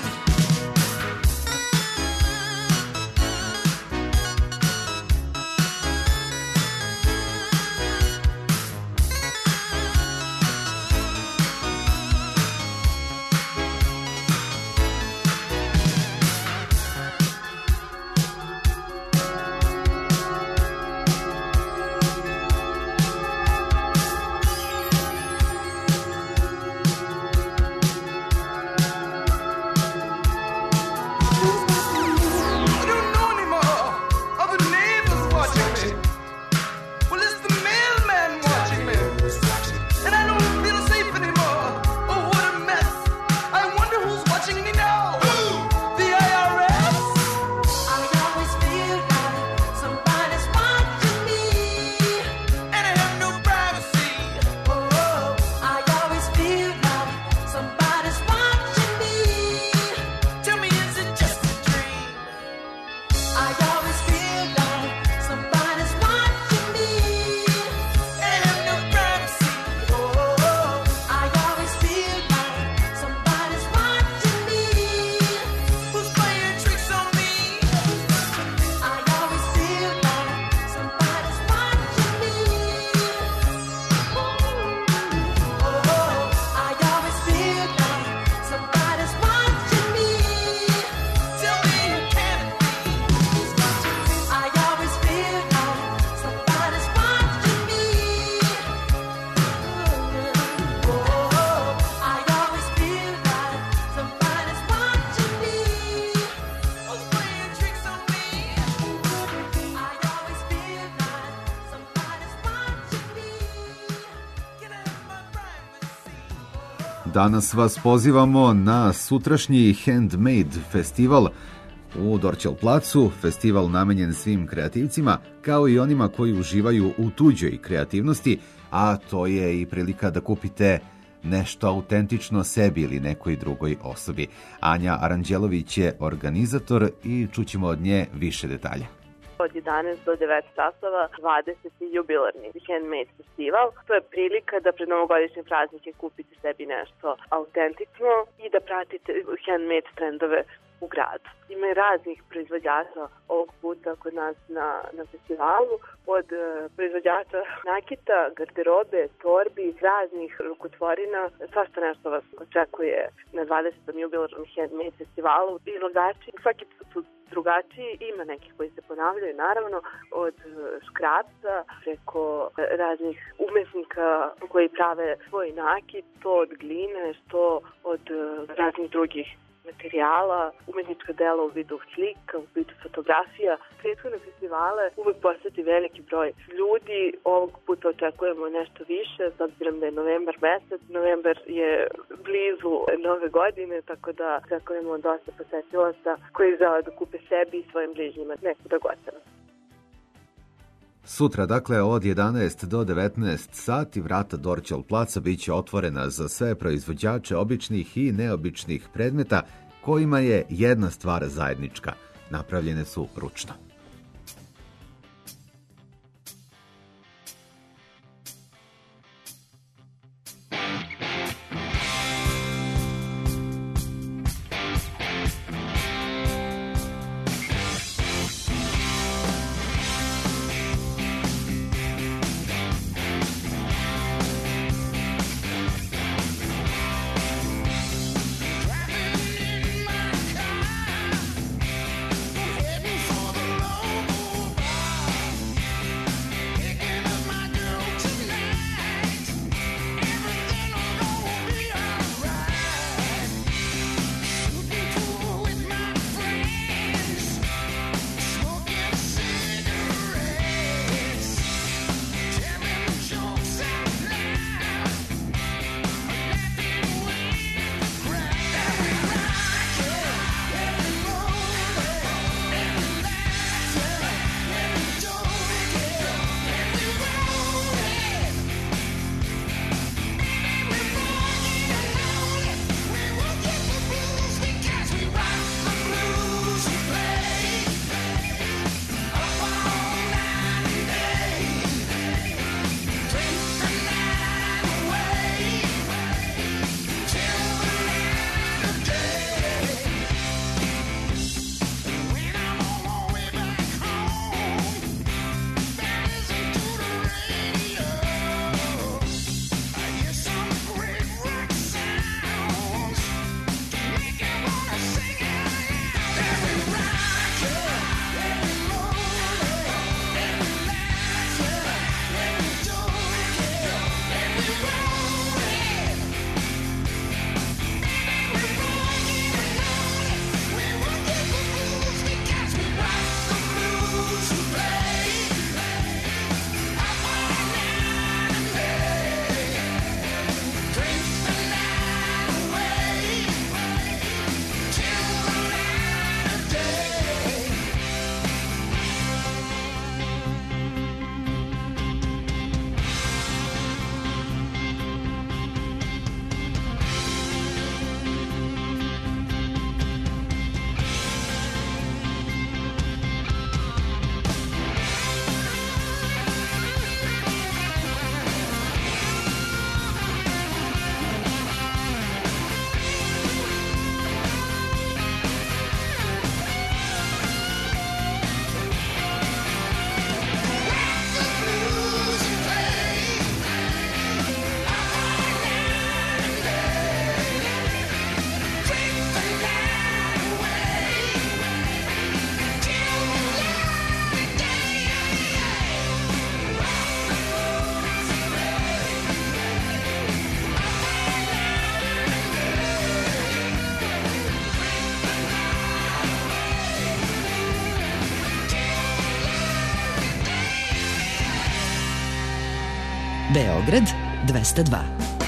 I don't know anymore. Are the neighbors watching me? Well, is the mailman watching me? And I don't feel safe anymore. Oh, what a mess. I wonder who's watching me now. The IRS? I always feel like somebody's watching me, and I have no privacy. Oh, I always feel like somebody's watching me. Tell me, is it just a dream? I always feel like somebody's watching me, and I have no privacy. Oh, I always feel like somebody's watching me. Who's playing tricks on me? I always feel like somebody's watching me. Oh, I always feel like somebody's watching me. Tell me, who can it be? I always feel like somebody's watching me. Oh, I always feel like somebody's watching me. Who's playing tricks on me? I always feel like somebody's watching me. Can I have my privacy? Danas vas pozivamo na sutrašnji Handmade festival u Dorćol placu, festival namenjen svim kreativcima, kao i onima koji uživaju u tuđoj kreativnosti, a to je i prilika da kupite nešto autentično sebi ili nekoj drugoj osobi. Anja Aranđelović je organizator i čućemo od nje više detalja. Od 11 do 9 časova 20. jubilarni Handmade festival. To je prilika da pred novogodišnje praznike kupite sebi nešto autentično i da pratite handmade trendove u gradu. Ima i raznih proizvođača ovog puta kod nas na festivalu, od proizvođača nakita, garderobe, torbi, raznih rukotvorina. Svašta nešto vas očekuje na 20. jubilarnom Handmade festivalu. Izlagači svaki put su drugačiji, ima nekih koji se ponavljaju, naravno, od škrapca preko raznih umetnika koji prave svoj nakit, to od gline, što od raznih drugih materijala, umetnička dela u vidu slika, u vidu fotografija. Prethodne festivale uvek poseti veliki broj ljudi. Ovog puta očekujemo nešto više, s obzirom da je novembar mesec. Novembar je blizu nove godine, tako da očekujemo dosta posetilaca koji žele da kupe sebi i svojim bližnjima neku dragocenost. Sutra, dakle, od 11 do 19 sati, vrata Dorćol placa bit će otvorena za sve proizvođače običnih i neobičnih predmeta kojima je jedna stvar zajednička. Napravljene su ručno. Beograd 202.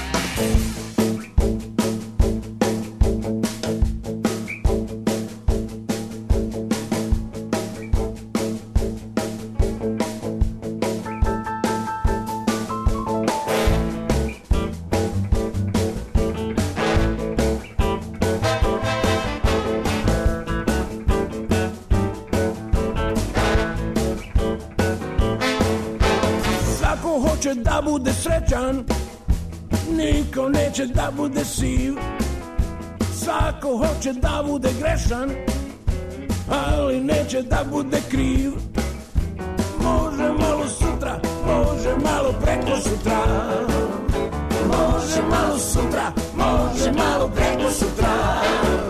Da bude srećan, niko neće da bude siv. Svako hoće da bude grešan, ali neće da bude kriv. Može malo sutra, može malo preko sutra. Može malo sutra, može malo preko sutra.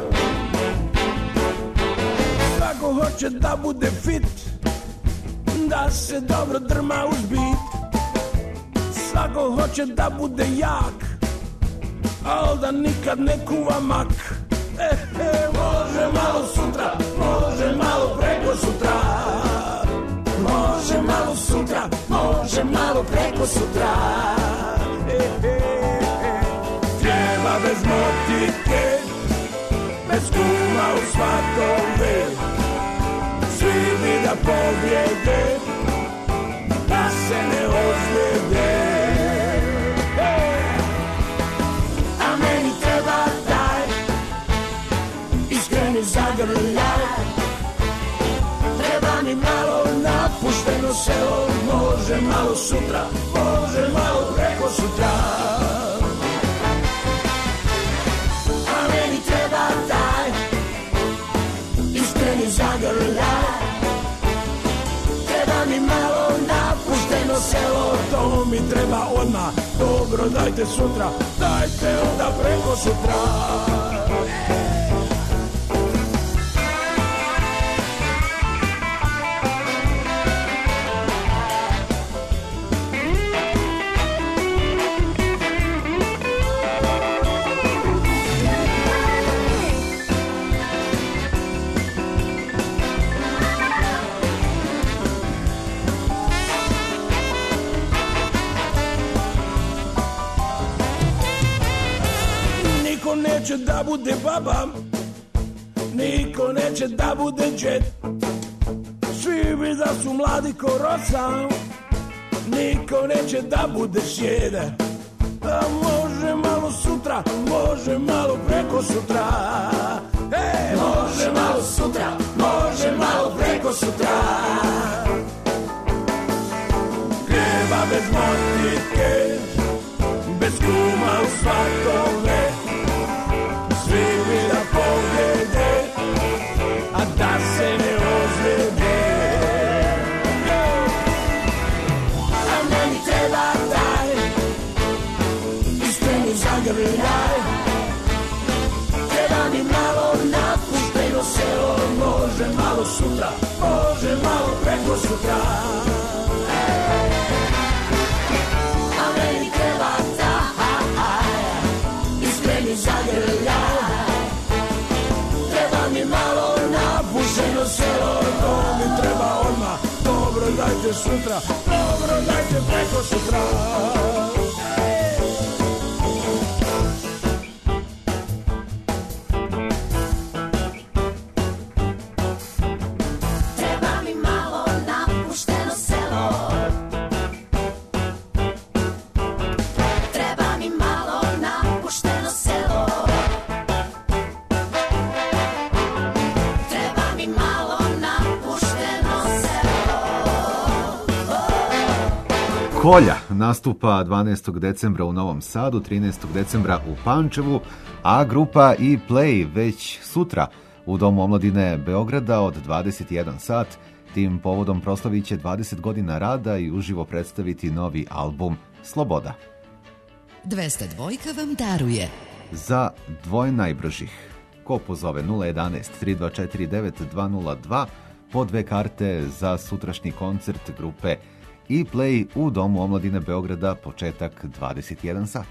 Svako hoće da bude fit, da se dobro drma uz bit. Svako hoće da bude jak, al da nikad ne kuva mak. Može malo sutra, može malo preko sutra. Može malo sutra, može malo preko sutra. Treba bez motike, bez kuma u svatove. Svi bi da pobjede, se ne ozljede. A meni treba taj iskreni zagrljaj. Treba mi malo napušteno selo, može malo sutra, može malo preko sutra. A meni treba taj iskreni zagrljaj. Treba mi malo napušteno selo, to mi treba odmah. Dobro, dajte sutra, dajte onda preko sutra. Neće da bude baba, niko neće da bude džet. Svi bi da su mladi ko rosa, niko neće da bude sjede. A može malo sutra, može malo preko sutra. Može malo sutra, može malo preko sutra. Hljeba bez motike, bez kuma u svatove. Svi bi da pobjede, a da se ne ozljede. A meni treba taj iskreni zagrljaj. Treba mi malo napušteno selo, može malo sutra, može malo preko sutra. A meni treba taj iskreni zagrljaj. Treba mi malo napušteno selo, to mi treba odmah. Dobro, dajte sutra, dobro, dajte preko sutra. Treba mi malo napušteno selo. Treba mi malo napušteno selo. Treba mi malo napušteno selo. Kolja nastupa 12. decembra u Novom Sadu, 13. decembra u Pančevu, a grupa E-Play već sutra u Domu omladine Beograda od 21 sat. Tim povodom proslavit će 20 godina rada i uživo predstaviti novi album Sloboda. 202 vam daruje. Za dvoje najbržih. Ko pozove 011 324 9202 po 2 karte za sutrašnji koncert grupe E-Play u Domu omladine Beograda, početak 21 sat.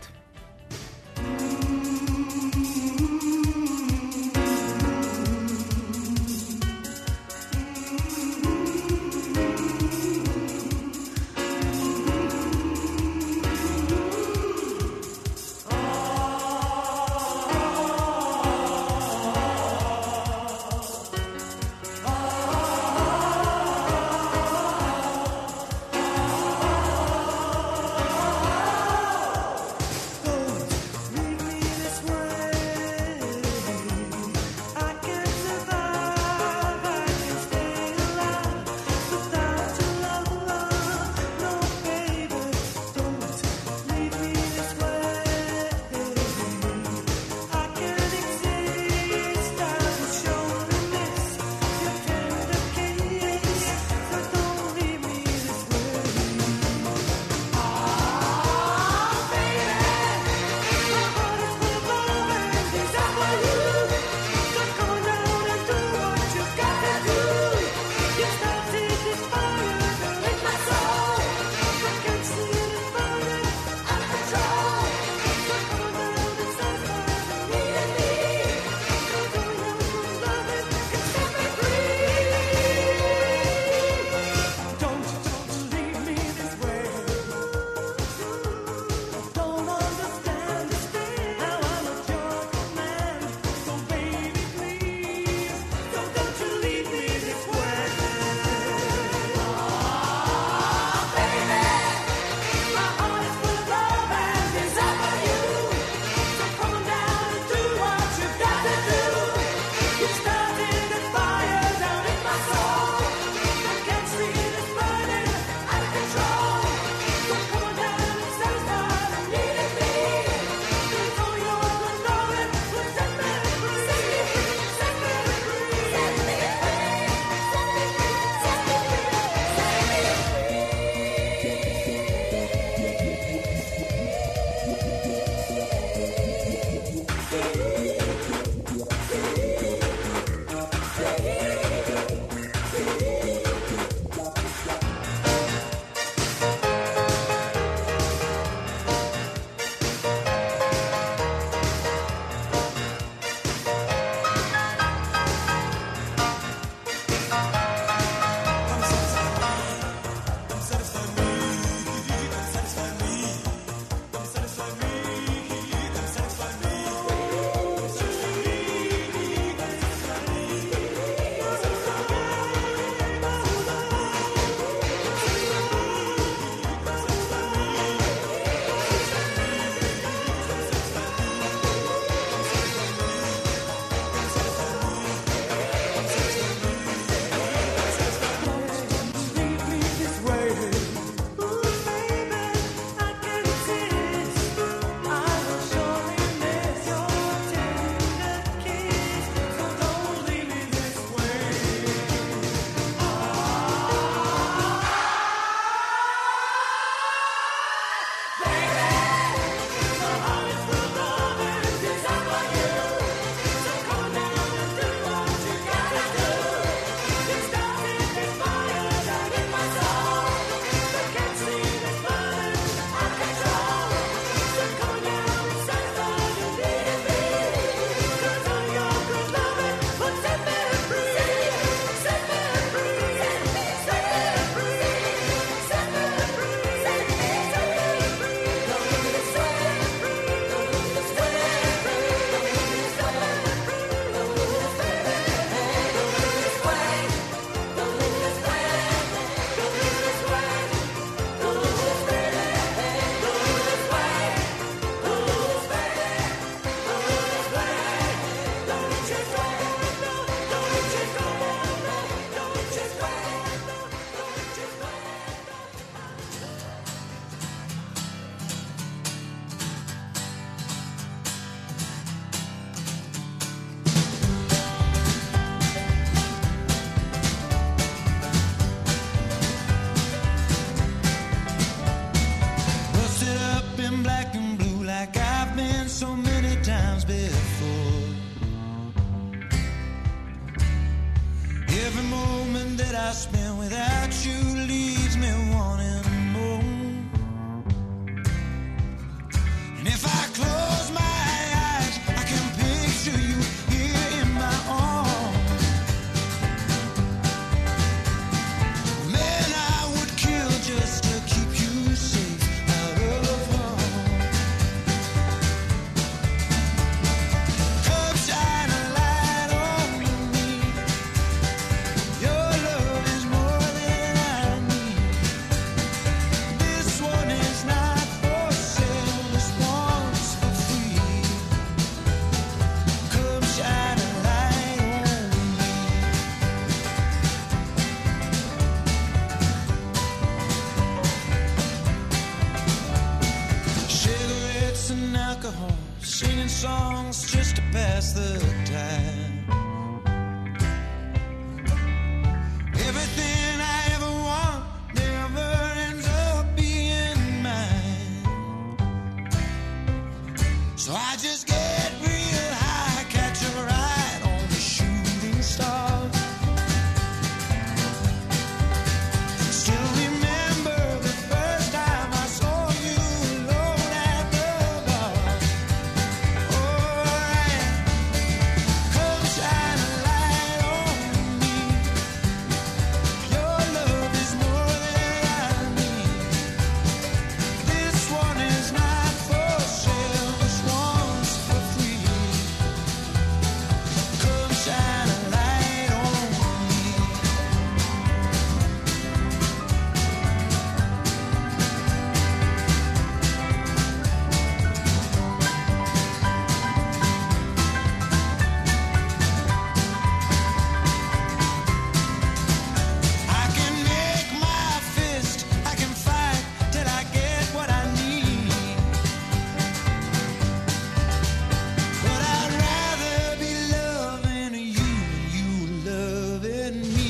I spend without you leaves me wanting more. And if I close my eyes, I can picture you here in my arms. Man, I would kill just to keep you safe out of harm. Come shine a light on me. Your love is more than I need. This one is not for sale, this one's for free. Come shine a light on me. Cigarettes and alcohol, singing songs just to pass the time. Everything I ever want never ends up being mine. So I just get real high, catch a ride on the shooting stars. Still remember the first time I saw you alone at the bar. Alright, come shine a light on me. Your love is more than I need. This one is not for sale, this one's for free. Come shine a light on me. I can make my fist, I can fight till I get what I need. But I'd rather be loving you and you loving me.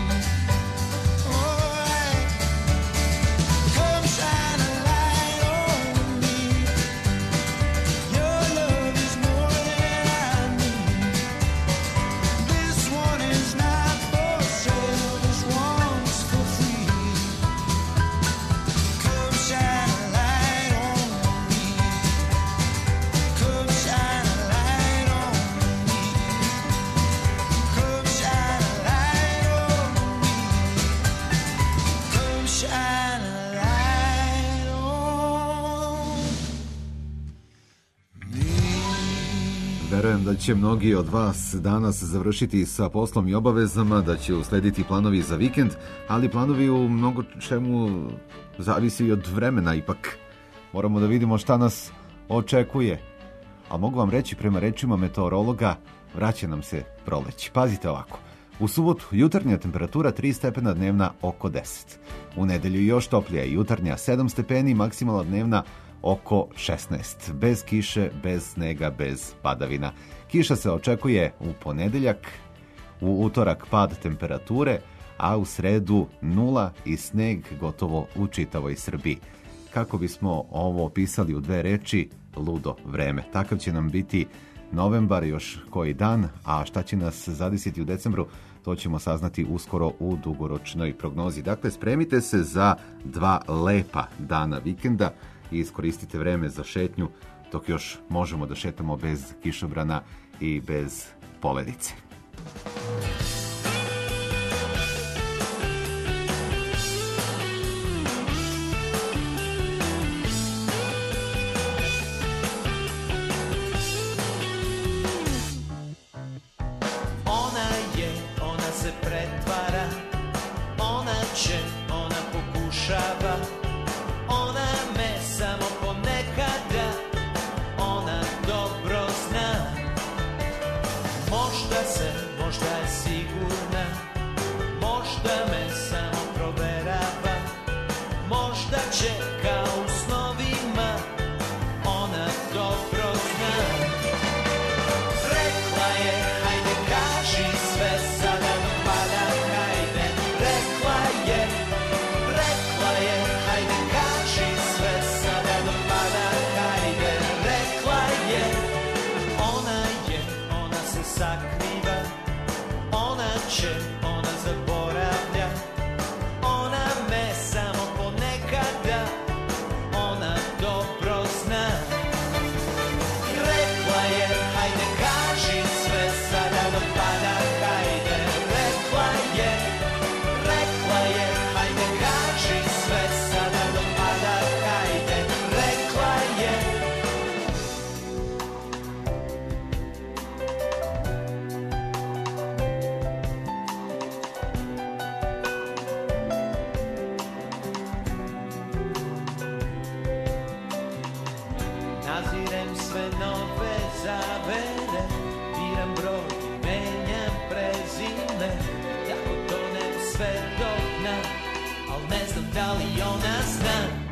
Alright, come shine a light on me. Your love is more than I need. This one is not for sale, this one's for free. Come shine a light on me. Come shine a light on me. Come shine a light on me. Come shine a light on. Verujem da će mnogi od vas danas završiti sa poslom i obavezama, da će uslediti planovi za vikend, ali planovi u mnogo čemu zavisi i od vremena ipak. Moramo da vidimo šta nas očekuje. A mogu vam reći, prema rečima meteorologa, vraća nam se proleće. Pazite ovako. U subotu jutarnja temperatura 3 stepena, dnevna oko 10. U nedelju još toplija, jutarnja 7 stepeni, maksimalna dnevna oko 16. Bez kiše, bez snega, bez padavina. Kiša se očekuje u ponedeljak, u utorak pad temperature, a u sredu 0 i sneg gotovo u čitavoj Srbiji. Kako bismo ovo opisali u 2 reči, ludo vreme. Takav će nam biti novembar još koji dan, a šta će nas zadesiti u decembru, to ćemo saznati uskoro u dugoročnoj prognozi. Dakle, spremite se za 2 lepa dana vikenda i iskoristite vreme za šetnju dok još možemo da šetamo bez kišobrana i bez poledice. Ona se pretvara, ona će, ona pokušava, ona me samo ponekada, ona dobro zna. Možda je sve nove zavere, biram broj, menjam prezime, ja potonem sve do dna, al ne znam da li ona zna.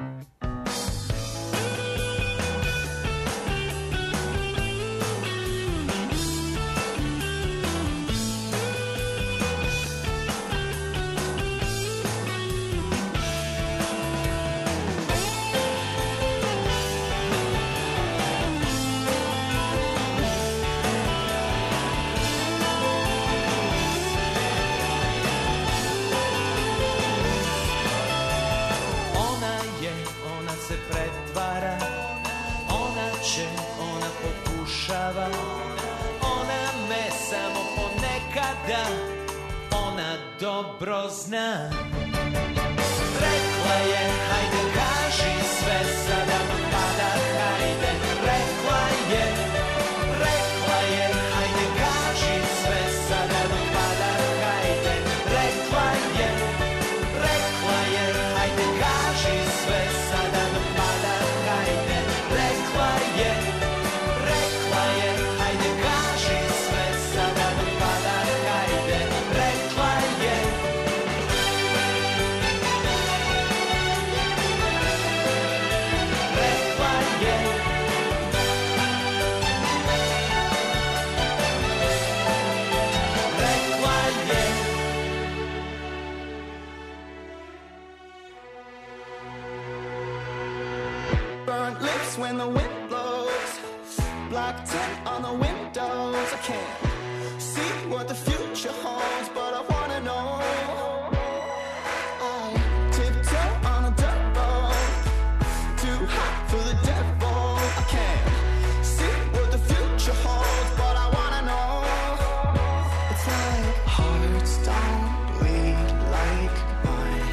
Ona dobro zna. Rekla je, hajde kaži sve, sada mi pada, hajde. Rekla je, hajde kaži sve, sada mi pada, hajde. Rekla je, hajde kaži sve, sada mi pada, hajde. Rekla je, hajde kaži sve, sada mi pada, hajde. Rekla je. Burnt lips when the wind blows, black tint on the windows. I can't see what the future holds, but I wanna know. I tiptoe on a dirt road, too hot for the devil. I can't see what the future holds, but I wanna know. It's like hearts don't bleed like mine.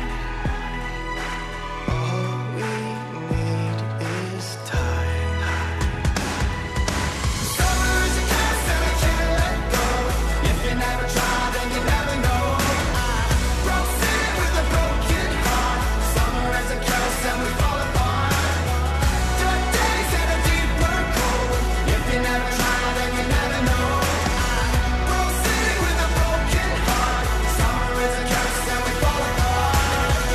All we need is time. Summer is a curse and I can't let go. If you never try, then you never know. I broke city with a broken heart. Summer is a curse and we fall apart. Dark days and a deeper cold. If you never try, then you never know. I broke city with a broken heart. Summer is a curse and we fall apart.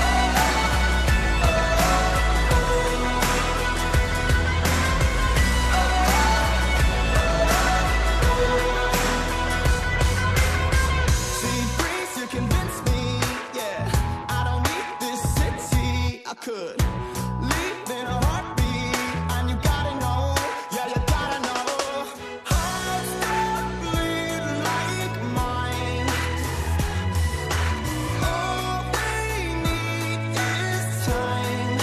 See, breeze, you convince me, yeah. I don't need this city. I could leave in a heartbeat, and you gotta know, yeah, you gotta know. Hearts don't bleed like mine. All they need is time.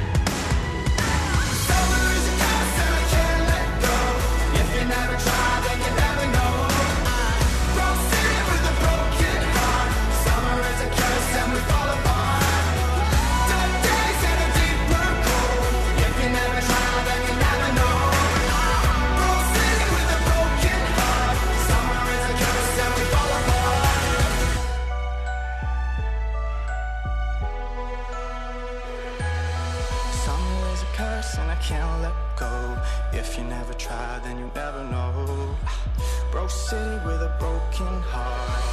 Summer is a curse and I can't let go. If you never try, then you never know. I broke city with a broken heart. Summer is a curse and we fall apart. Dark days and a deeper cold. If you never try, then you never know. I broke city with a broken heart. Summer is a curse and we fall apart. Summer is a curse and I can't let go. If you never try, then you never know. Broke city with a broken heart.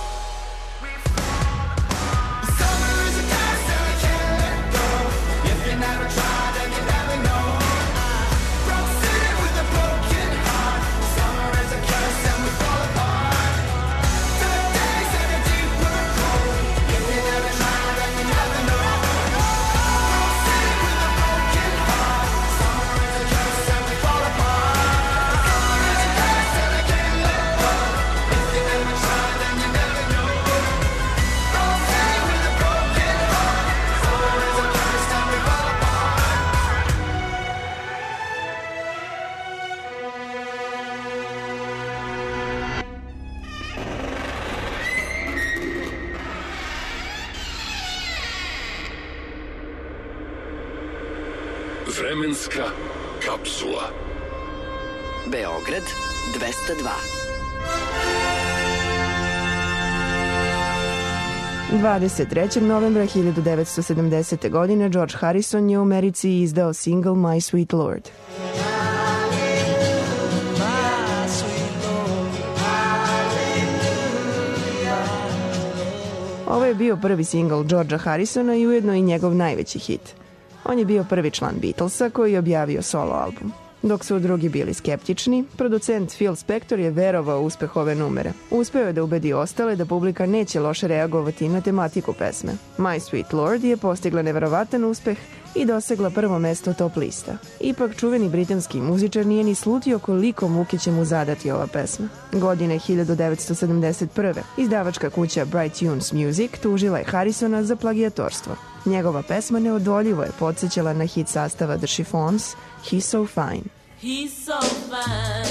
Summer is a curse and I can't let go. If you never try, then you never know. Broke city with a broken heart. Summer is a curse and we fall apart. Dark days and a deeper cold. If you never try, then you never know. Broke city with a broken heart. Summer is a curse and we fall apart. Summer is a curse and I can't let go. If you never try, then you never know. Broke city with a broken heart. Summer is a curse and we fall apart. Vremenska kapsula. Beograd 202. 23. novembra 1970. godine George Harrison je u Americi izdao single My Sweet Lord. Ovo je bio prvi singl Georgea Harrisona i ujedno i njegov najveći hit. On je bio prvi član Beatlesa koji je objavio solo album. Dok su drugi bili skeptični, producent Phil Spector je verovao u uspeh ove numere. Uspeo je da ubedi ostale da publika neće loše reagovati na tematiku pesme. My Sweet Lord je postigla neverovatan uspeh i dosegla prvo mesto top lista. Ipak čuveni britanski muzičar nije ni slutio koliko muke će mu zadati ova pesma. Godine 1971. izdavačka kuća Bright Tunes Music tužila je Harrisona za plagijatorstvo. Njegova pesma neodoljivo je podsjećala na hit sastava The Chiffons, He's So Fine. He's so fine.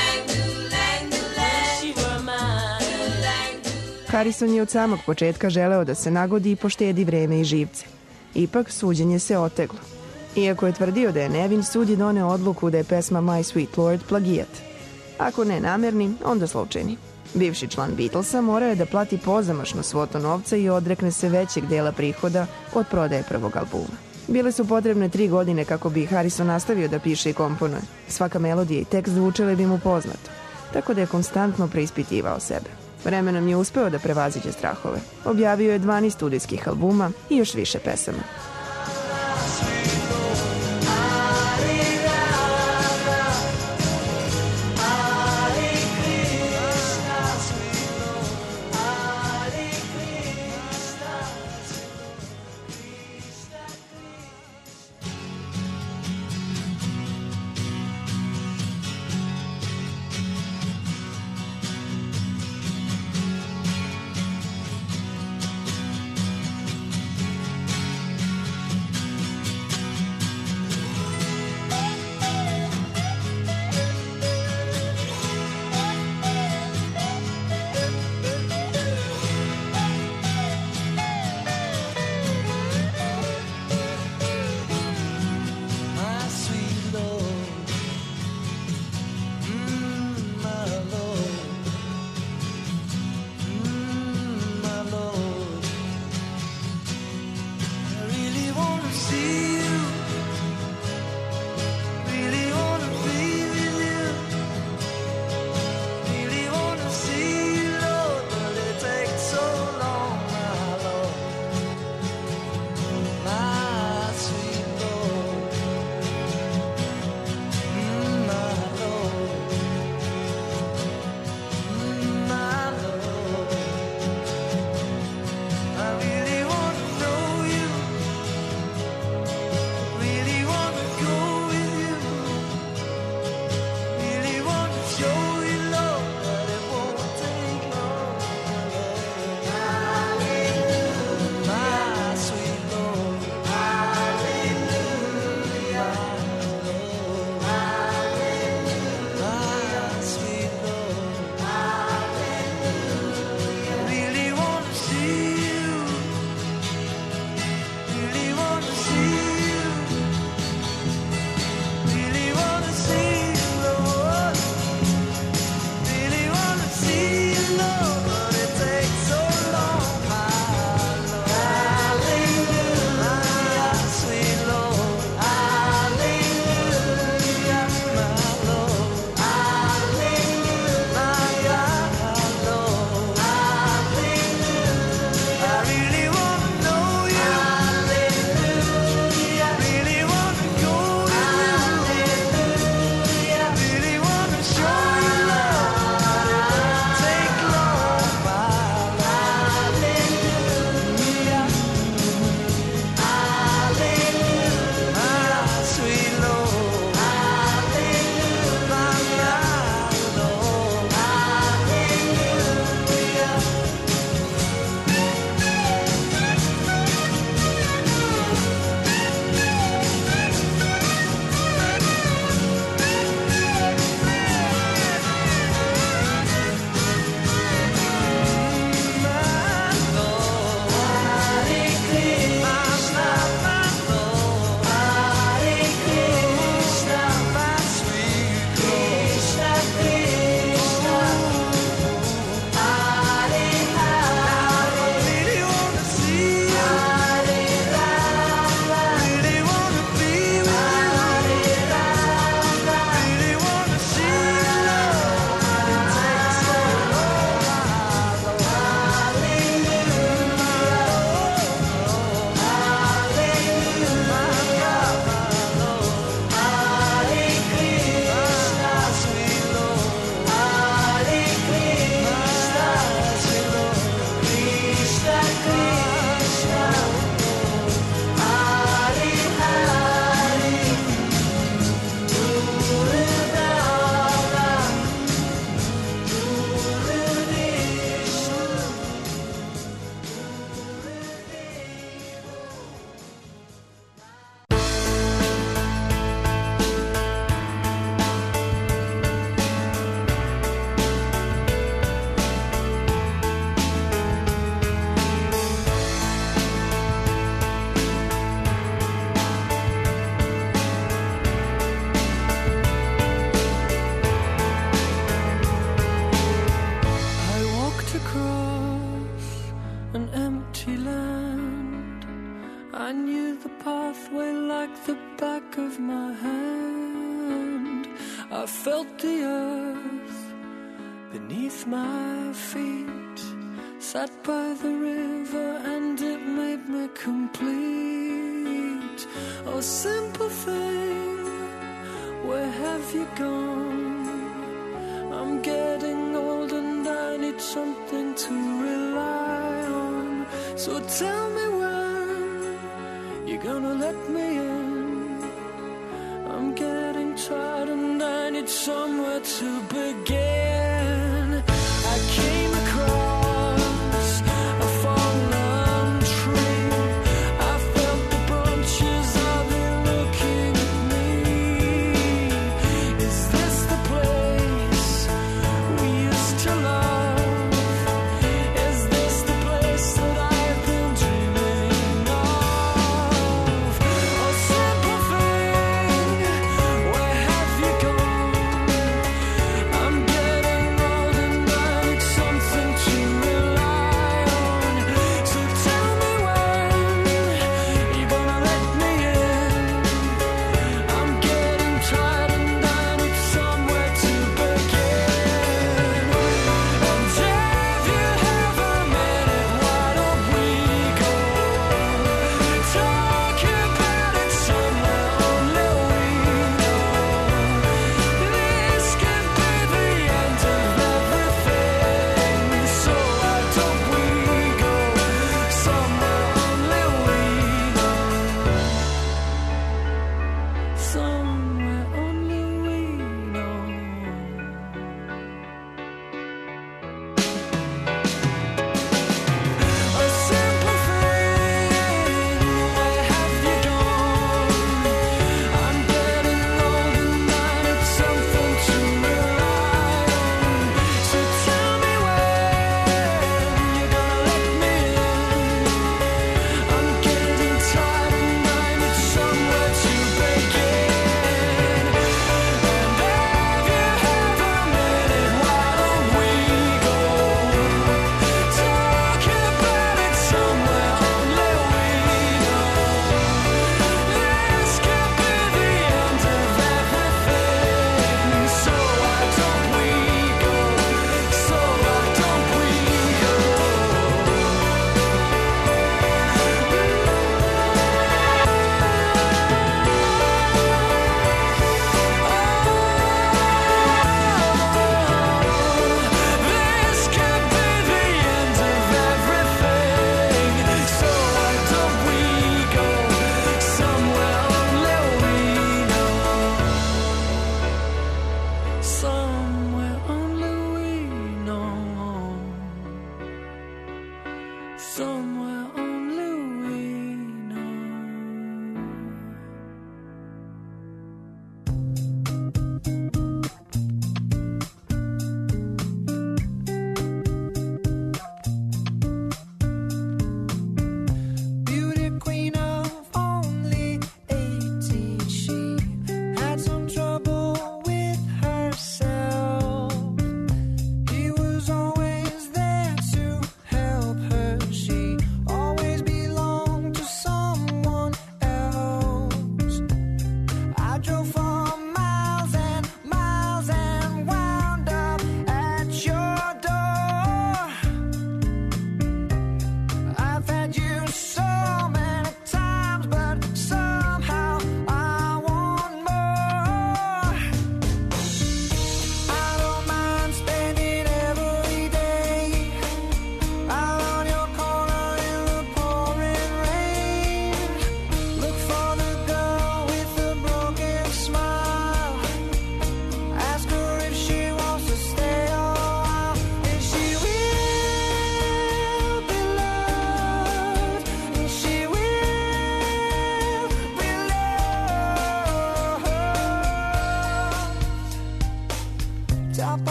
She were mine. Harrison je od samog početka želeo da se nagodi i poštedi vreme i živce. Ipak suđenje se oteglo. Iako je tvrdio da je nevin, sud je doneo odluku da je pesma My Sweet Lord plagijat. Ako ne namerni, onda slučajni. Bivši član Beatlesa morao je da plati pozamašnu svotu novca i odrekne se većeg dela prihoda od prodaje prvog albuma. Bile su potrebne 3 godine kako bi Harrison nastavio da piše i komponuje. Svaka melodija i tekst zvučale bi mu poznato, tako da je konstantno preispitivao sebe. Vremenom je uspeo da prevaziđe strahove. Objavio je 12 studijskih albuma i još više pesama. the back of my hand. I felt the earth beneath my feet. Sat by the river and it made me complete. Oh, simple thing, where have you gone? I'm getting old and I need something to rely on. So tell me when you're gonna let me in. I'm getting tired and I need somewhere to begin. I came across a fallen tree. I felt the branches of it looking at me. Is this the place we used to love? Is this the place that I've been dreaming of? Oh, simple thing, where have you gone? I'm getting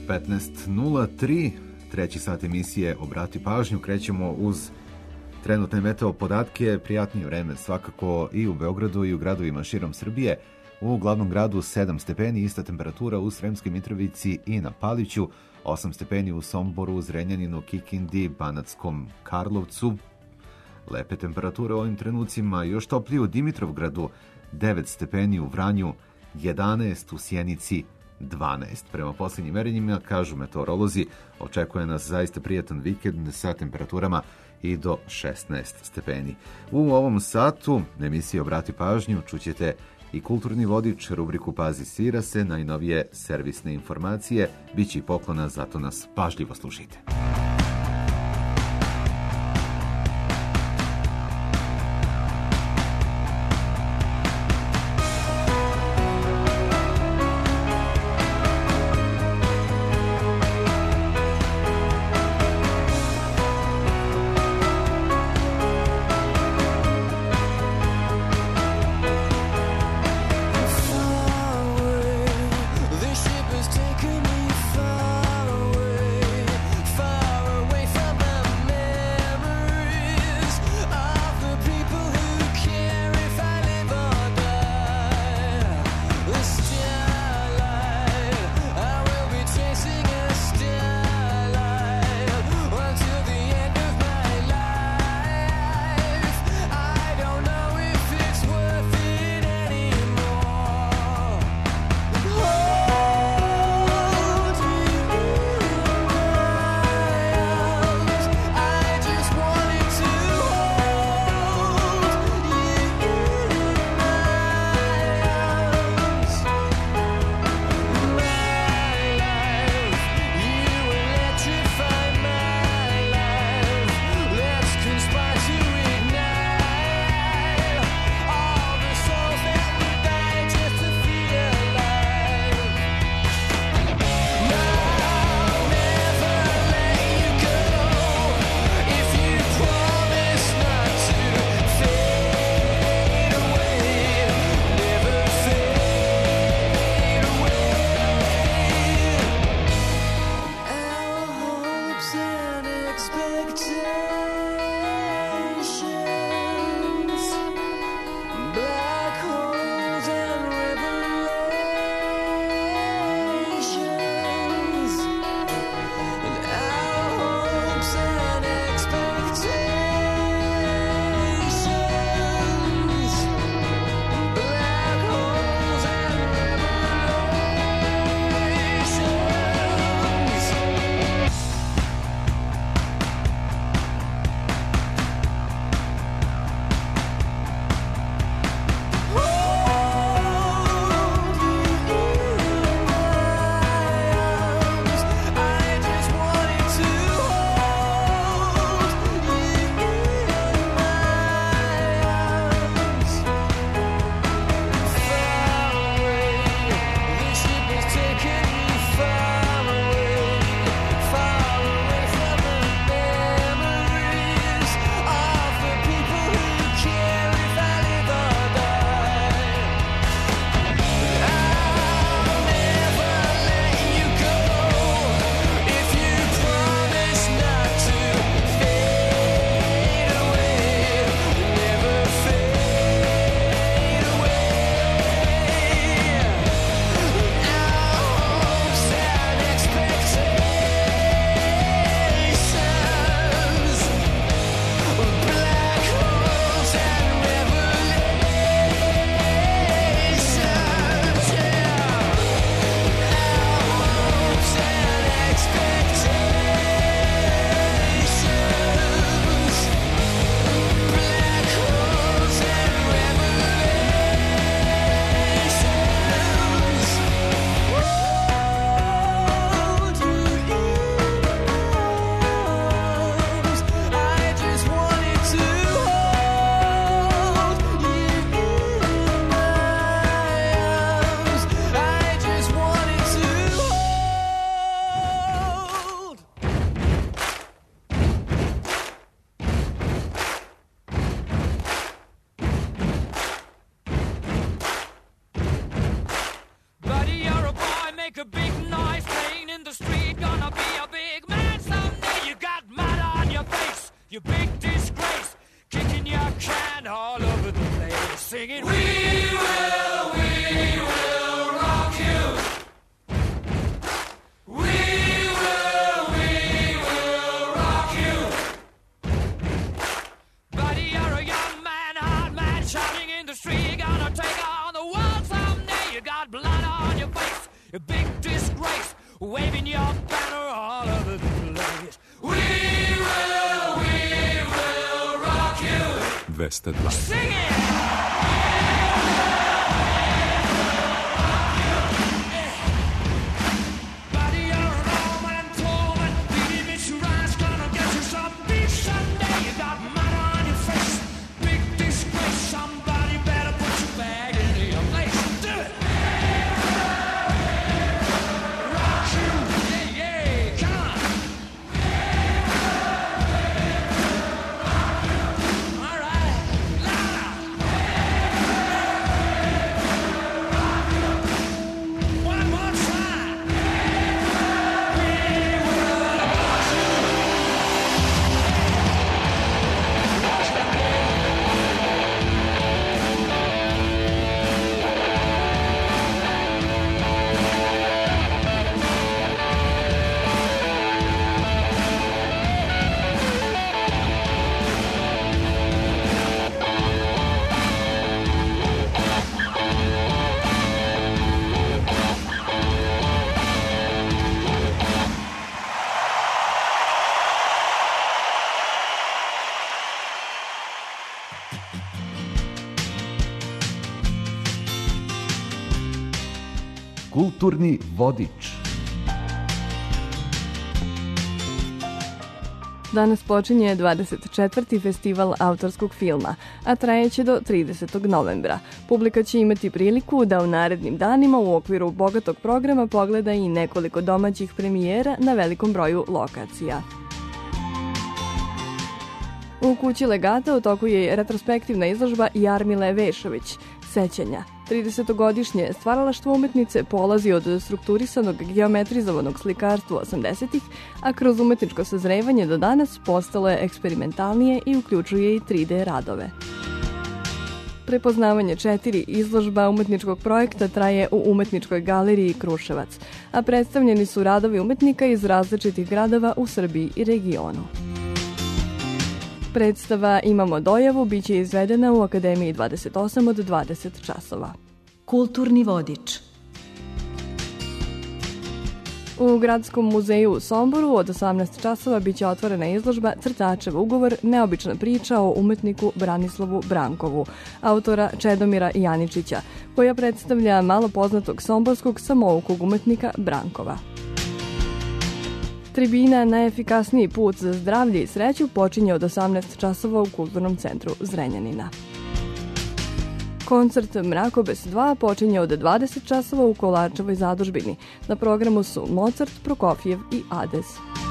15:03, treći sat emisije Obrati pažnju. Krećemo uz trenutne meteo podatke, prijatnije vreme svakako i u Beogradu i u gradovima širom Srbije. U glavnom gradu 7 stepeni, ista temperatura u Sremskoj Mitrovici i na Paliću, 8 stepeni u Somboru, Zrenjaninu, Kikindi, Banatskom Karlovcu. Lepe temperature u ovim trenucima, još toplije u Dimitrovgradu, 9 stepeni u Vranju, 11 u Sjenici, 12. Prema posljednjim merenjima, kažu meteorolozi, očekuje nas zaista prijatan vikend sa temperaturama i do 16 stepeni. U ovom satu emisije Obrati pažnju čućete i kulturni vodič, rubriku Pazi svira se, najnovije servisne informacije, bit će i poklona, zato nas pažljivo slušajte. This ship has taken me far away, far race, waving your banner all over the place. We will rock you. 202. Sing it! Kulturni vodič. Danas počinje 24. festival autorskog filma, a trajeće do 30. novembra. Publika će imati priliku da u narednim danima u okviru bogatog programa pogleda i nekoliko domaćih premijera na velikom broju lokacija. U kući Legata u toku je retrospektivna izložba Jarmile Vešović, Sećanja. 30-godišnje stvaralaštvo umetnice polazi od strukturisanog geometrizovanog slikarstva 80-ih, a kroz umetničko sazrevanje do danas postalo je eksperimentalnije i uključuje i 3D radove. Prepoznavanje 4 izložba umetničkog projekta traje u Umetničkoj galeriji Kruševac, a predstavljeni su radovi umetnika iz različitih gradova u Srbiji i regionu. Predstava Imamo dojavu biće izvedena u Akademiji 28 od 20 časova. Kulturni vodič. U Gradskom muzeju u Somboru od 18 časova biće otvorena izložba Crtačev ugovor, neobična priča o umetniku Branislavu Brankovu, autora Čedomira Janičića, koja predstavlja malo poznatog somborskog samoukog umetnika Brankova. Tribina Najefikasniji put za zdravlje i sreću počinje od 18 časova u Kulturnom centru Zrenjanina. Koncert Mrakobes 2 počinje od 20 časova u Kolarčevoj zadužbini. Na programu su Mozart, Prokofjev i Adez.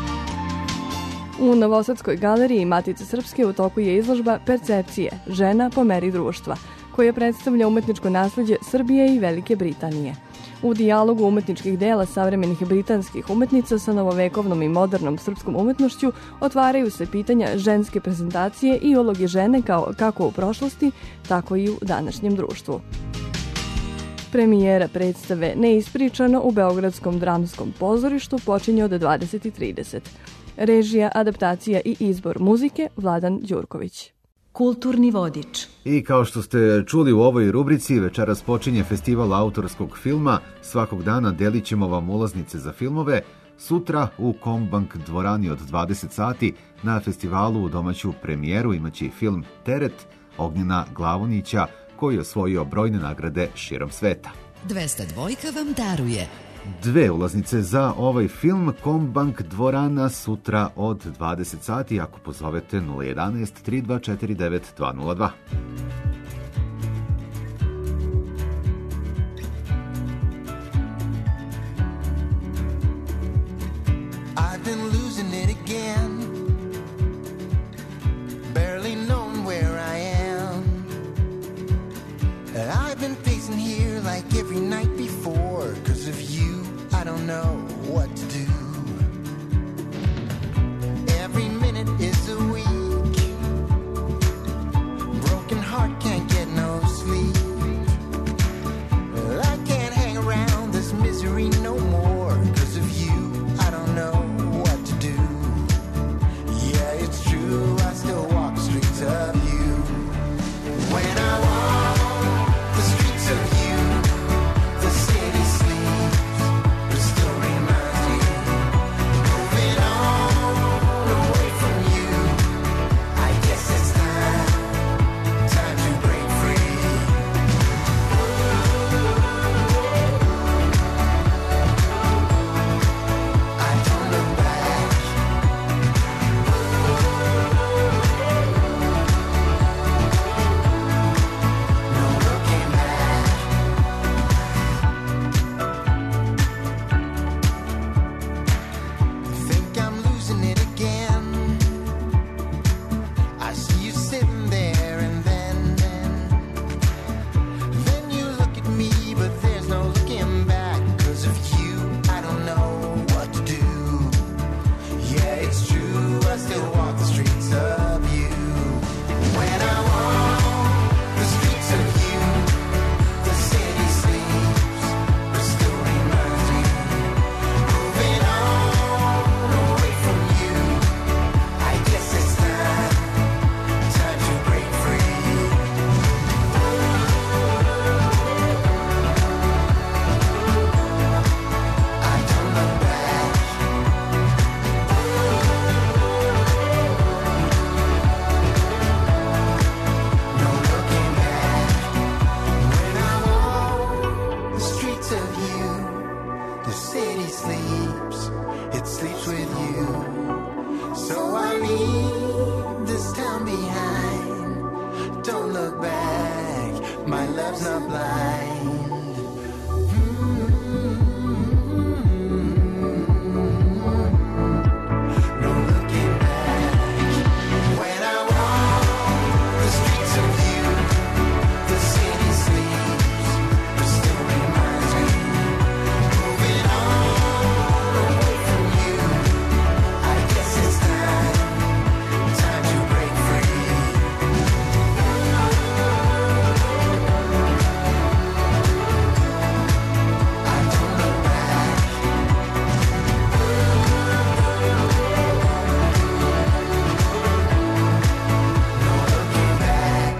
U Novosadskoj galeriji Matice Srpske u toku je izložba Percepcije, žena po meri društva, koja predstavlja umetničko nasleđe Srbije i Velike Britanije. U dijalogu umetničkih dela savremenih britanskih umetnica sa novovekovnom i modernom srpskom umetnošću otvaraju se pitanja ženske prezentacije i uloge žene kako u prošlosti, tako i u današnjem društvu. Premijera predstave Neispričano u Beogradskom dramskom pozorištu počinje od 20:30. Režija, adaptacija i izbor muzike Vladan Đurković. Kulturni vodič. I kao što ste čuli u ovoj rubrici, večeras počinje festival autorskog filma. Svakog dana delit ćemo vam ulaznice za filmove. Sutra u Kombank dvorani od 20 sati na festivalu u domaću premijeru imaće film Teret Ognjena Glavonića, koji je osvojio brojne nagrade širom sveta. 202 vam daruje 2 ulaznice za ovaj film. Kombank dvorana sutra od 20 sati ako pozovete 011 3249 202. I've been losing it again, barely knowing where I am. And I've been pacing here like every night before. 'Cause of you, I don't know what to do. Every minute is a week. Broken heart can't get no sleep. I can't hang around this misery no more. 'Cause of you, I don't know what to do. Yeah, it's true, I still walk the streets of you. When I walk the streets of you, the city sleeps, restoring city sleeps, it sleeps with you. So I leave this town behind. Don't look back, my love's not blind. No looking back. When I walk the streets of you, the city sleeps, but still reminds me. Moving on away from you, I guess it's time to break free. I don't look back. No looking back.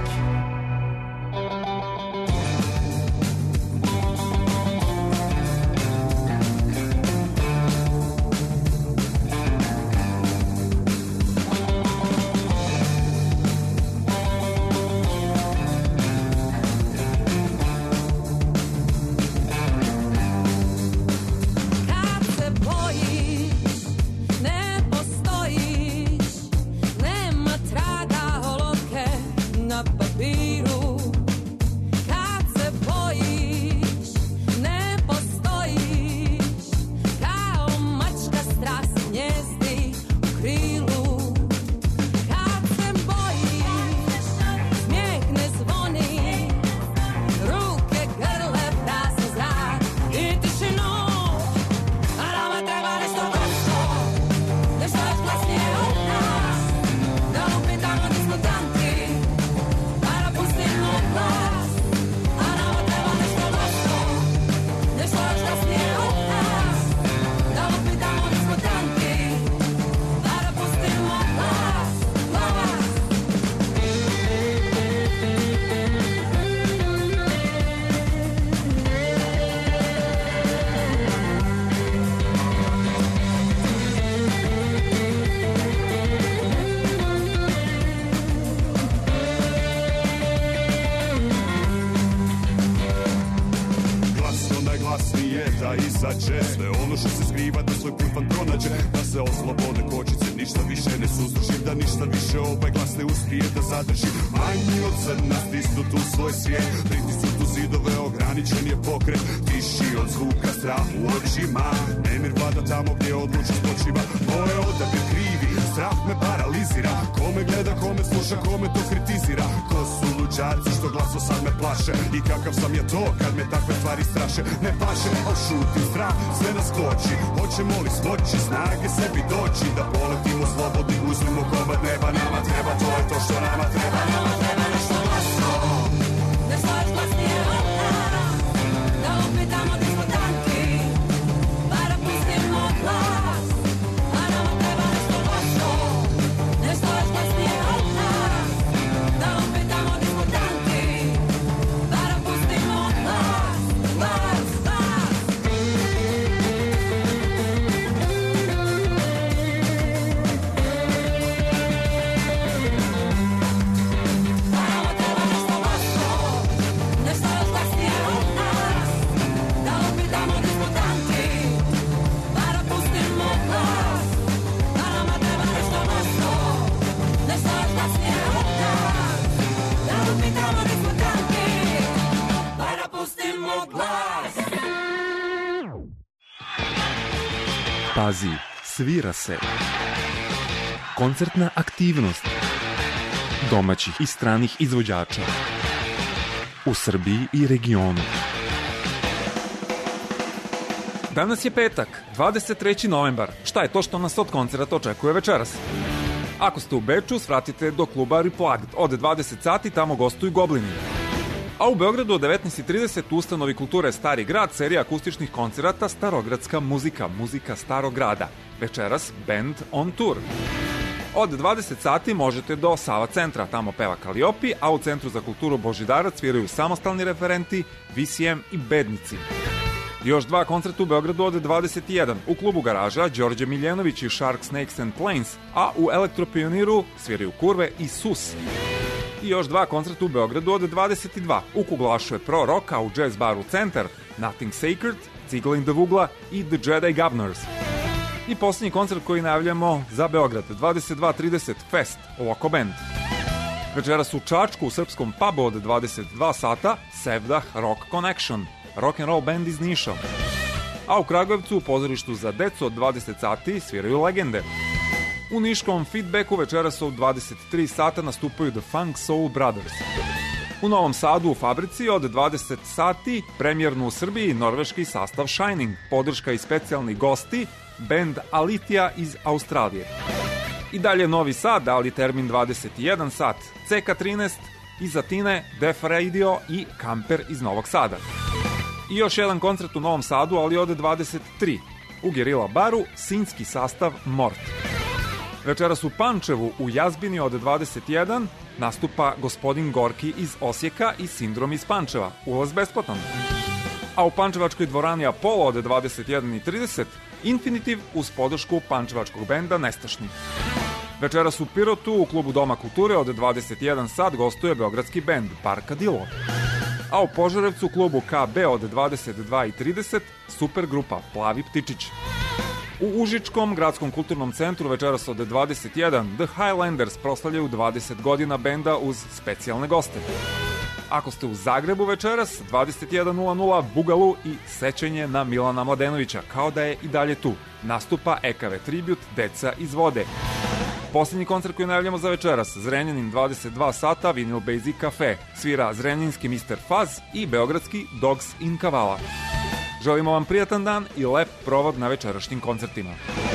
Kad se bojiš, ne postojiš, nema traga olovke na papiru. Kad se bojiš, ne postojiš, kao mačka strasti gnjezdi u krilu. Kad se bojiš, smijeh ne zvoni, ruke grle prazne zrak i tišinu. A nama treba nešto glasno, nešto još glasnije od nas, da upitamo di smo tanti, pa napustimo glas. A nama treba nešto glasno, nešto još glasnije od nas, da upitamo di smo tanti, pa napustimo glas, glas. Glasno najglasnije da izađe sve ono što se skriva, da svoj put van pronađe, da se oslobode kočice, ništa više ne suzdržim, da ništa više ovaj glas ne uspije da zadrži. Manji od crna stisnut u svoj svijet, pritisnut u zidove, ograničen je pokret, tiši od zvuka, strah u očima, nemir vlada tamo gdje odlučnost počiva. Moje odabir krivi, strah me paralizira, kome gleda, kome sluša, kome to kritizira. Ko su luđarci što glaso sad me plaše, i kakav sam ja to kad me takve stvari straše. Ne paše, al šuti, strah sve nas koči, hoćemo li smoći snage sebi doći, da poletimo slobodni, uzmimo komad neba. Nama treba, to je to što nama treba. Nama treba nešto glasno, Nešto još glasnije od nas, da upitamo di smo tanki, pa napustimo glas. A nama treba nešto glasno, nešto još glasnije od nas, da upitamo di smo tanki, pa napustimo glas, glas, glas. Nešto još glasnije od nas, da upitamo di smo tanki, pa napustimo glas. A nama treba nešto glasno, nešto još glasnije od nas, da upitamo di smo tanki, pa napustimo glas. Pazi, svira se. Koncertna aktivnost domaćih i stranih izvođača u Srbiji i regionu. Danas je petak, 23. novembar. Šta je to što nas od koncerta očekuje večeras? Ako ste u Beču, svratite do kluba Replugged. Od 20 sati tamo gostuju Goblini. A u Beogradu od 19.30 u ustanovi kulture Stari grad serija akustičnih koncerata Starogradska muzika, muzika Starog grada. Večeras band on tour. Od 20 sati možete do Sava centra, tamo peva Kaliopi, a u Centru za kulturu Božidarac sviraju samostalni referenti, VCM i Bednici. Još dva koncerta u Beogradu od 21. U klubu Garaža Đorđe Miljenović i Shark Snakes and Planes, a u Elektropioniru sviraju Kurve i Sus. I još dva koncerta u Beogradu od 22. U Kuglašu je Pro Rock, a u Jazz baru Centar Nothing Sacred, Cigla in the Vugla i The Jedi Governors. I posljednji koncert koji najavljamo za Beograd, 22.30 Fest, Loko Band. Večeras u Čačku u srpskom pubu od 22 sata Sevdah Rock Connection, rock and roll band iz Niša. A u Kragujevcu u pozorištu za decu od 20 sati sviraju Legende. U niškom Feedbacku večeras od 23 sata nastupaju The Funk Soul Brothers. U Novom Sadu u Fabrici od 20 sati premijerno u Srbiji norveški sastav Shining, podrška i specijalni gosti, band Alithia iz Australije. I dalje Novi Sad, ali termin 21 sat, CK13 iz Atine, Def Radio i Kamper iz Novog Sada. I još jedan koncert u Novom Sadu, ali od 23. U Gerila baru, sinjski sastav Mort. Večeras u Pančevu u Jazbini od 21 nastupa Gospodin Gorki iz Osijeka i Sindrom iz Pančeva. Ulaz besplatan. A u Pančevačkoj dvorani Apollo od 21.30 Infinitiv uz podršku pančevačkog benda Nestašni. Večeras u Pirotu u klubu Doma kulture od 21 sat gostuje beogradski bend Parkadilo. A u Požarevcu u klubu KB od 22.30 supergrupa Plavi ptičić. U Užičkom gradskom kulturnom centru večeras od 21 The Highlanders proslavljaju 20 godina benda uz specijalne goste. Ako ste u Zagrebu večeras, 21.00 Bugalu i sećanje na Milana Mladenovića, kao da je i dalje tu. Nastupa EKV Tribute Deca iz vode. Posljednji koncert koji najavljamo za večeras, Zrenjanin 22 sata, Vinyl Basic Cafe. Svira zrenjaninski Mr. Fuzz i beogradski Dogs in Kavala. Želimo vam prijatan dan i lep provod na večerašnjim koncertima.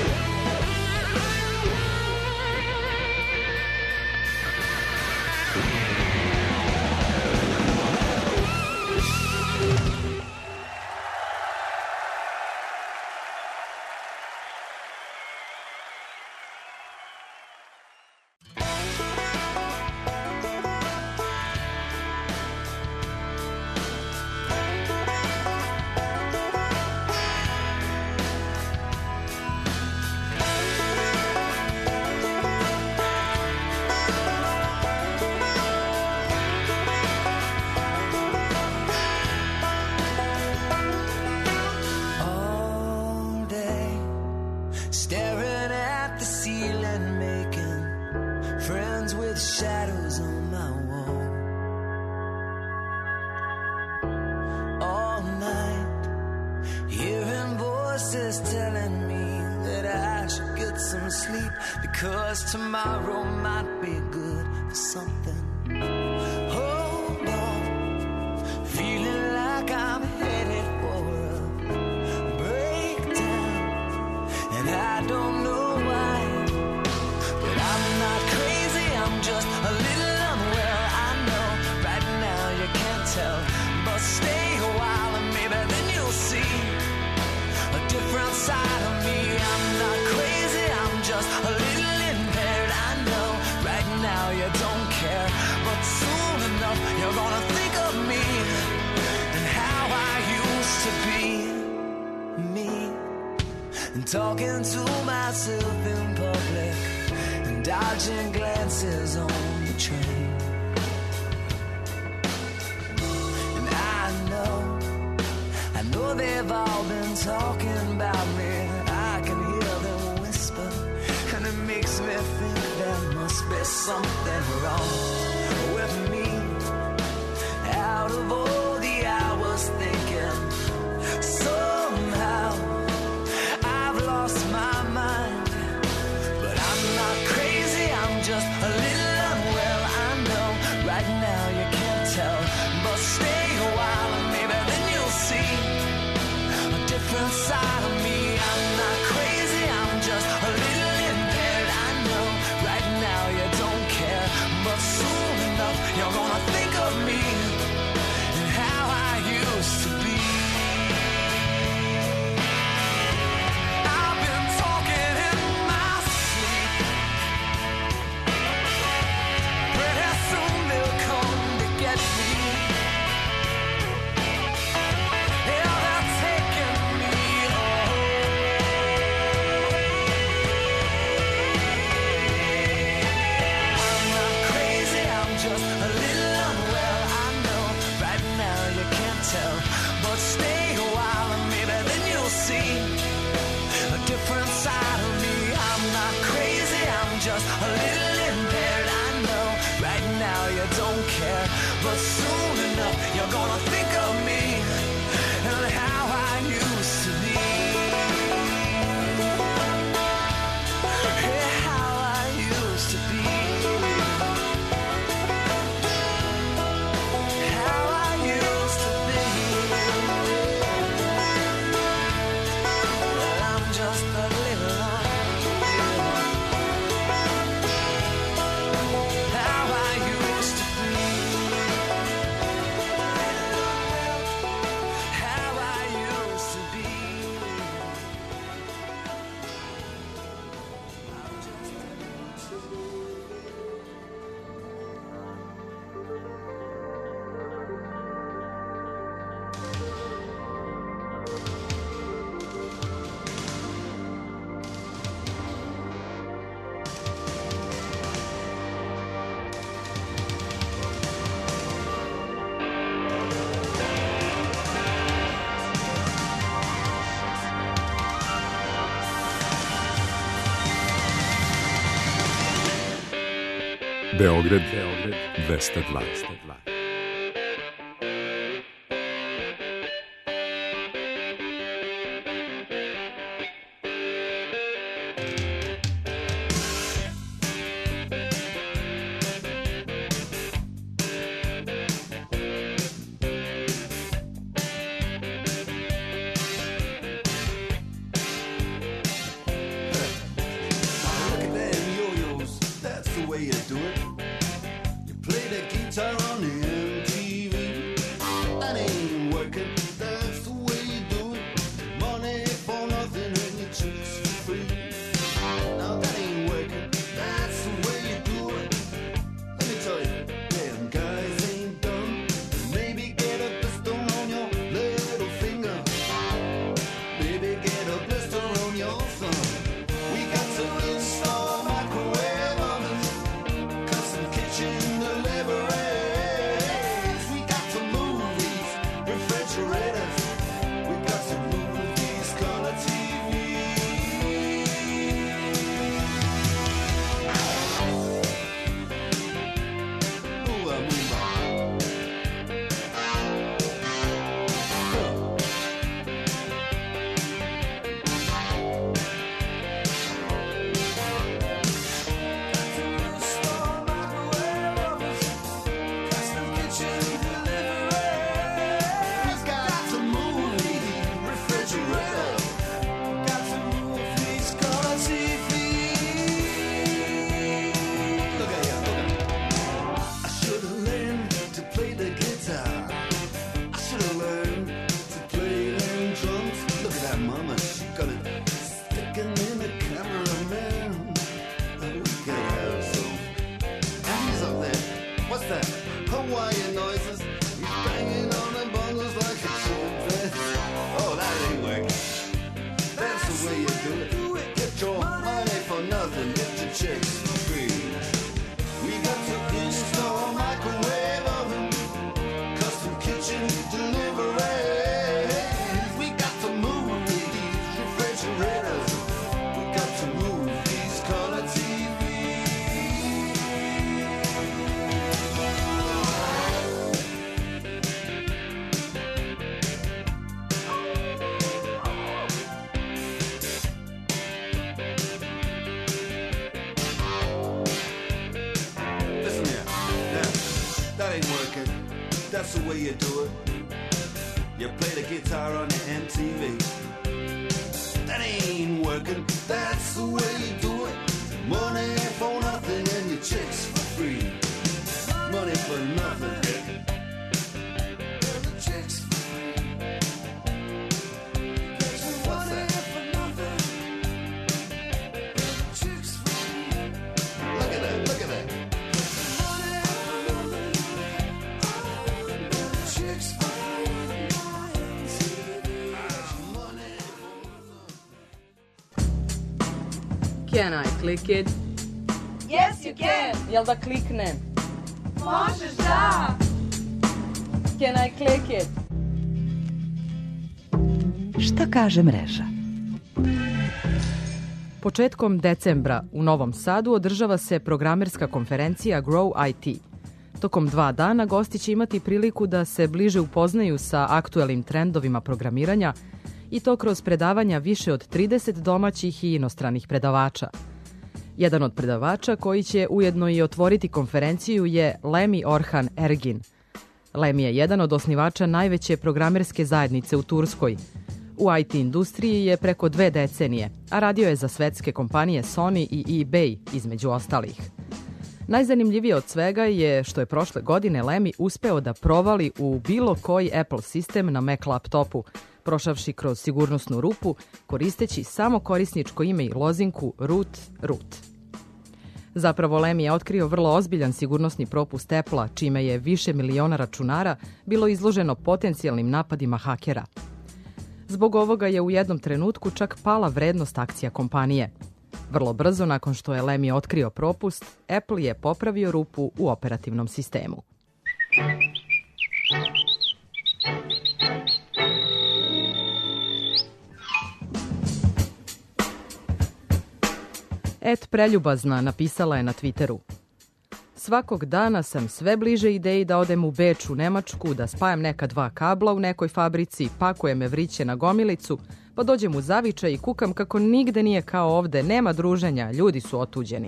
Tomorrow might be good for something. Hold on, feeling like I'm headed for a breakdown, and I don't know why, but I'm not crazy, I'm just a little unwell. I know right now you can't tell, but stay a while and maybe then you'll see a different side of me. I'm not crazy, I'm just a little now you don't care, but soon enough you're gonna think of me and how I used to be me, and talking to myself in public and dodging glances on the train. And I know they've all been talking about me. I can hear them whisper, and it makes me think there must be something wrong with me. Out of all the hours thinking, somehow I've lost my mind. But I'm not crazy, I'm just a little unwell. I know right now you can't tell, but stay a while and maybe then you'll see a different side of me. I'm not crazy, I'm just a little impaired. I know right now you don't care, but soon enough you're gonna just a little impaired. I know right now you don't care, but soon enough you're gonna think of me and how I used to be. Yeah, how I used to be. How I used to be. Well, I'm just a little how I used to be. How I used to be. Beograd 202. Look at them yo-yos, that's the way you do it. You play the guitar on the MTV. That ain't working, that's the way you do it. Money for nothing and your chicks for free. Now that ain't working, that's the way you do it. Let me tell you, them guys ain't dumb. Maybe get a blister on your little finger. Maybe get a blister on your thumb. We got to install microwave ovens, custom kitchen deliveries. We got to move these refrigerators. We got to move these color TVs. Ooh, I move Mama, she got it sticking in the cameraman. We can have some. And he's up there. What's that? Hawaiian noises. He's banging on the bongos like a chimpanzee. Oh, that ain't working. That's the way you do it. Get your money for nothing. Get your chicks for free. We got to install microwave oven, custom kitchen deliveries. We got to move these refrigerators. We got to move these color Listen here. Now, that ain't working. That's the way you do it. You play the guitar on the MTV. That ain't working. That's the way you do it. Money for nothing and your chicks for free. Money for nothing. And the chicks for free. What's that? For nothing. And the chicks for free. Look at that. Look at that. Money for nothing. And the chicks for free. Can I click it? Yes, you can. Jel da kliknem? Možeš da. Can I click it? Šta kaže mreža? Početkom decembra u Novom Sadu održava se programerska konferencija Grow IT. Tokom 2 dana gosti će imati priliku da se bliže upoznaju sa aktuelnim trendovima programiranja i to kroz predavanja više od 30 domaćih i inostranih predavača. Jedan od predavača koji će ujedno i otvoriti konferenciju je Lemi Orhan Ergin. Lemi je jedan od osnivača najveće programerske zajednice u Turskoj. U IT industriji je preko 2 decenije, a radio je za svetske kompanije Sony i eBay, između ostalih. Najzanimljivije od svega je što je prošle godine Lemi uspeo da provali u bilo koji Apple sistem na Mac laptopu, prošavši kroz sigurnosnu rupu, koristeći samo korisničko ime i lozinku root. Zapravo Lemi je otkrio vrlo ozbiljan sigurnosni propust Apple-a, čime je više miliona računara bilo izloženo potencijalnim napadima hakera. Zbog ovoga je u jednom trenutku čak pala vrednost akcija kompanije. Vrlo brzo nakon što je Lemi otkrio propust, Apple je popravio rupu u operativnom sistemu. Preljubazna napisala je na Twitteru: Svakog dana sam sve bliže ideji da odem u Beč u Nemačku, da spajam neka 2 kabla u nekoj fabrici, pakujem evriće na gomilicu, pa dođem u zavičaj i kukam kako nigde nije kao ovde, nema druženja, ljudi su otuđeni.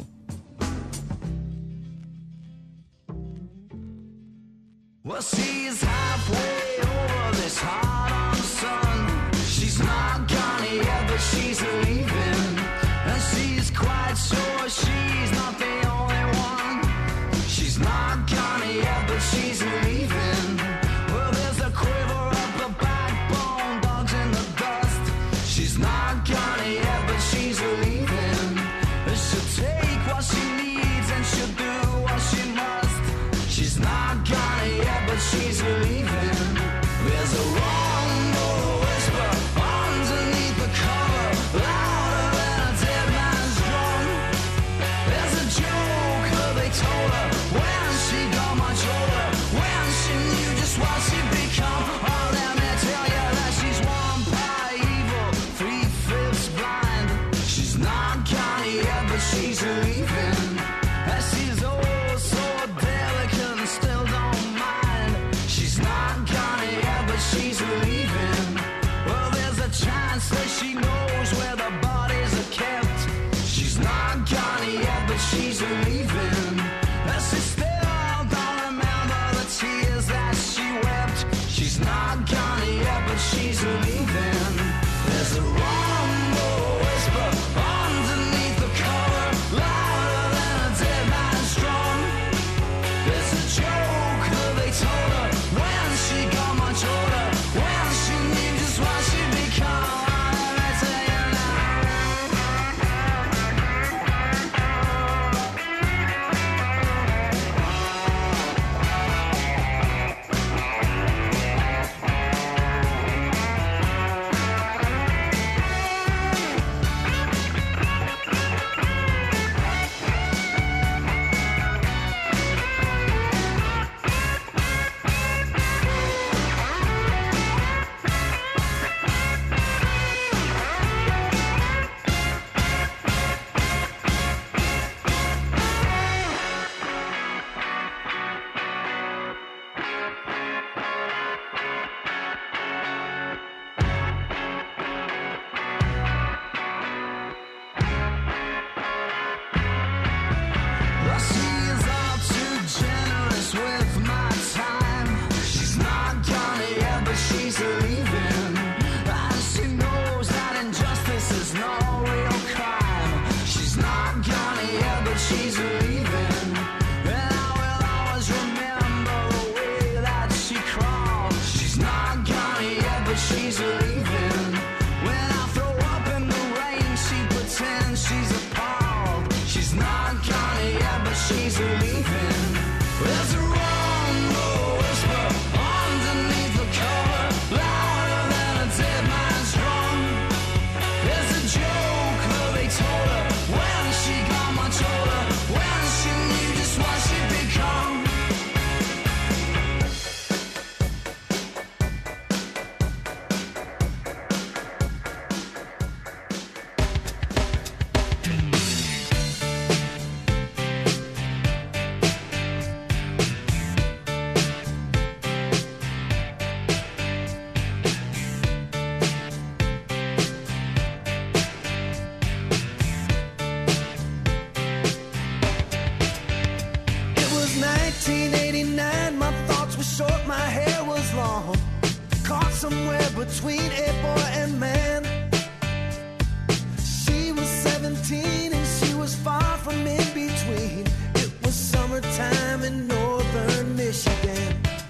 Well, she's halfway over this hard-on sun. She's not gone yet, but she's leaving. And she's quite sure she's not the only one. She's not gone yet, but she's leaving. Well, there's a quiver up the backbone, dogs in the dust. She's not gone yet, but she's leaving. She'll take what she needs and she'll do what she must. She's not gone yet, but she's leaving. There's a rumble, a whisper underneath the cover, louder than a dead man's drum. There's a joke that they told her when she got much older, when she knew just what she'd become. Oh, let me tell you that she's 1/5 evil, 3/5 blind. She's not gone yet, but she's leaving. And she's oh so delicate and still don't mind. She's not gone yet, but she's leaving. Well, there's a chance that she knows where the bodies are kept. She's not gone yet, but she's leaving. And she still don't remember the tears that she wept. She's not gone yet, but she's leaving. There's a rumble, whisper underneath the cover, louder than a dead man's drum. There's a joke that they told her when she got much older, when she knew just what she'd become. I tell you somewhere between a boy and man. She was 17 and she was far from in between. It was summertime in northern Michigan.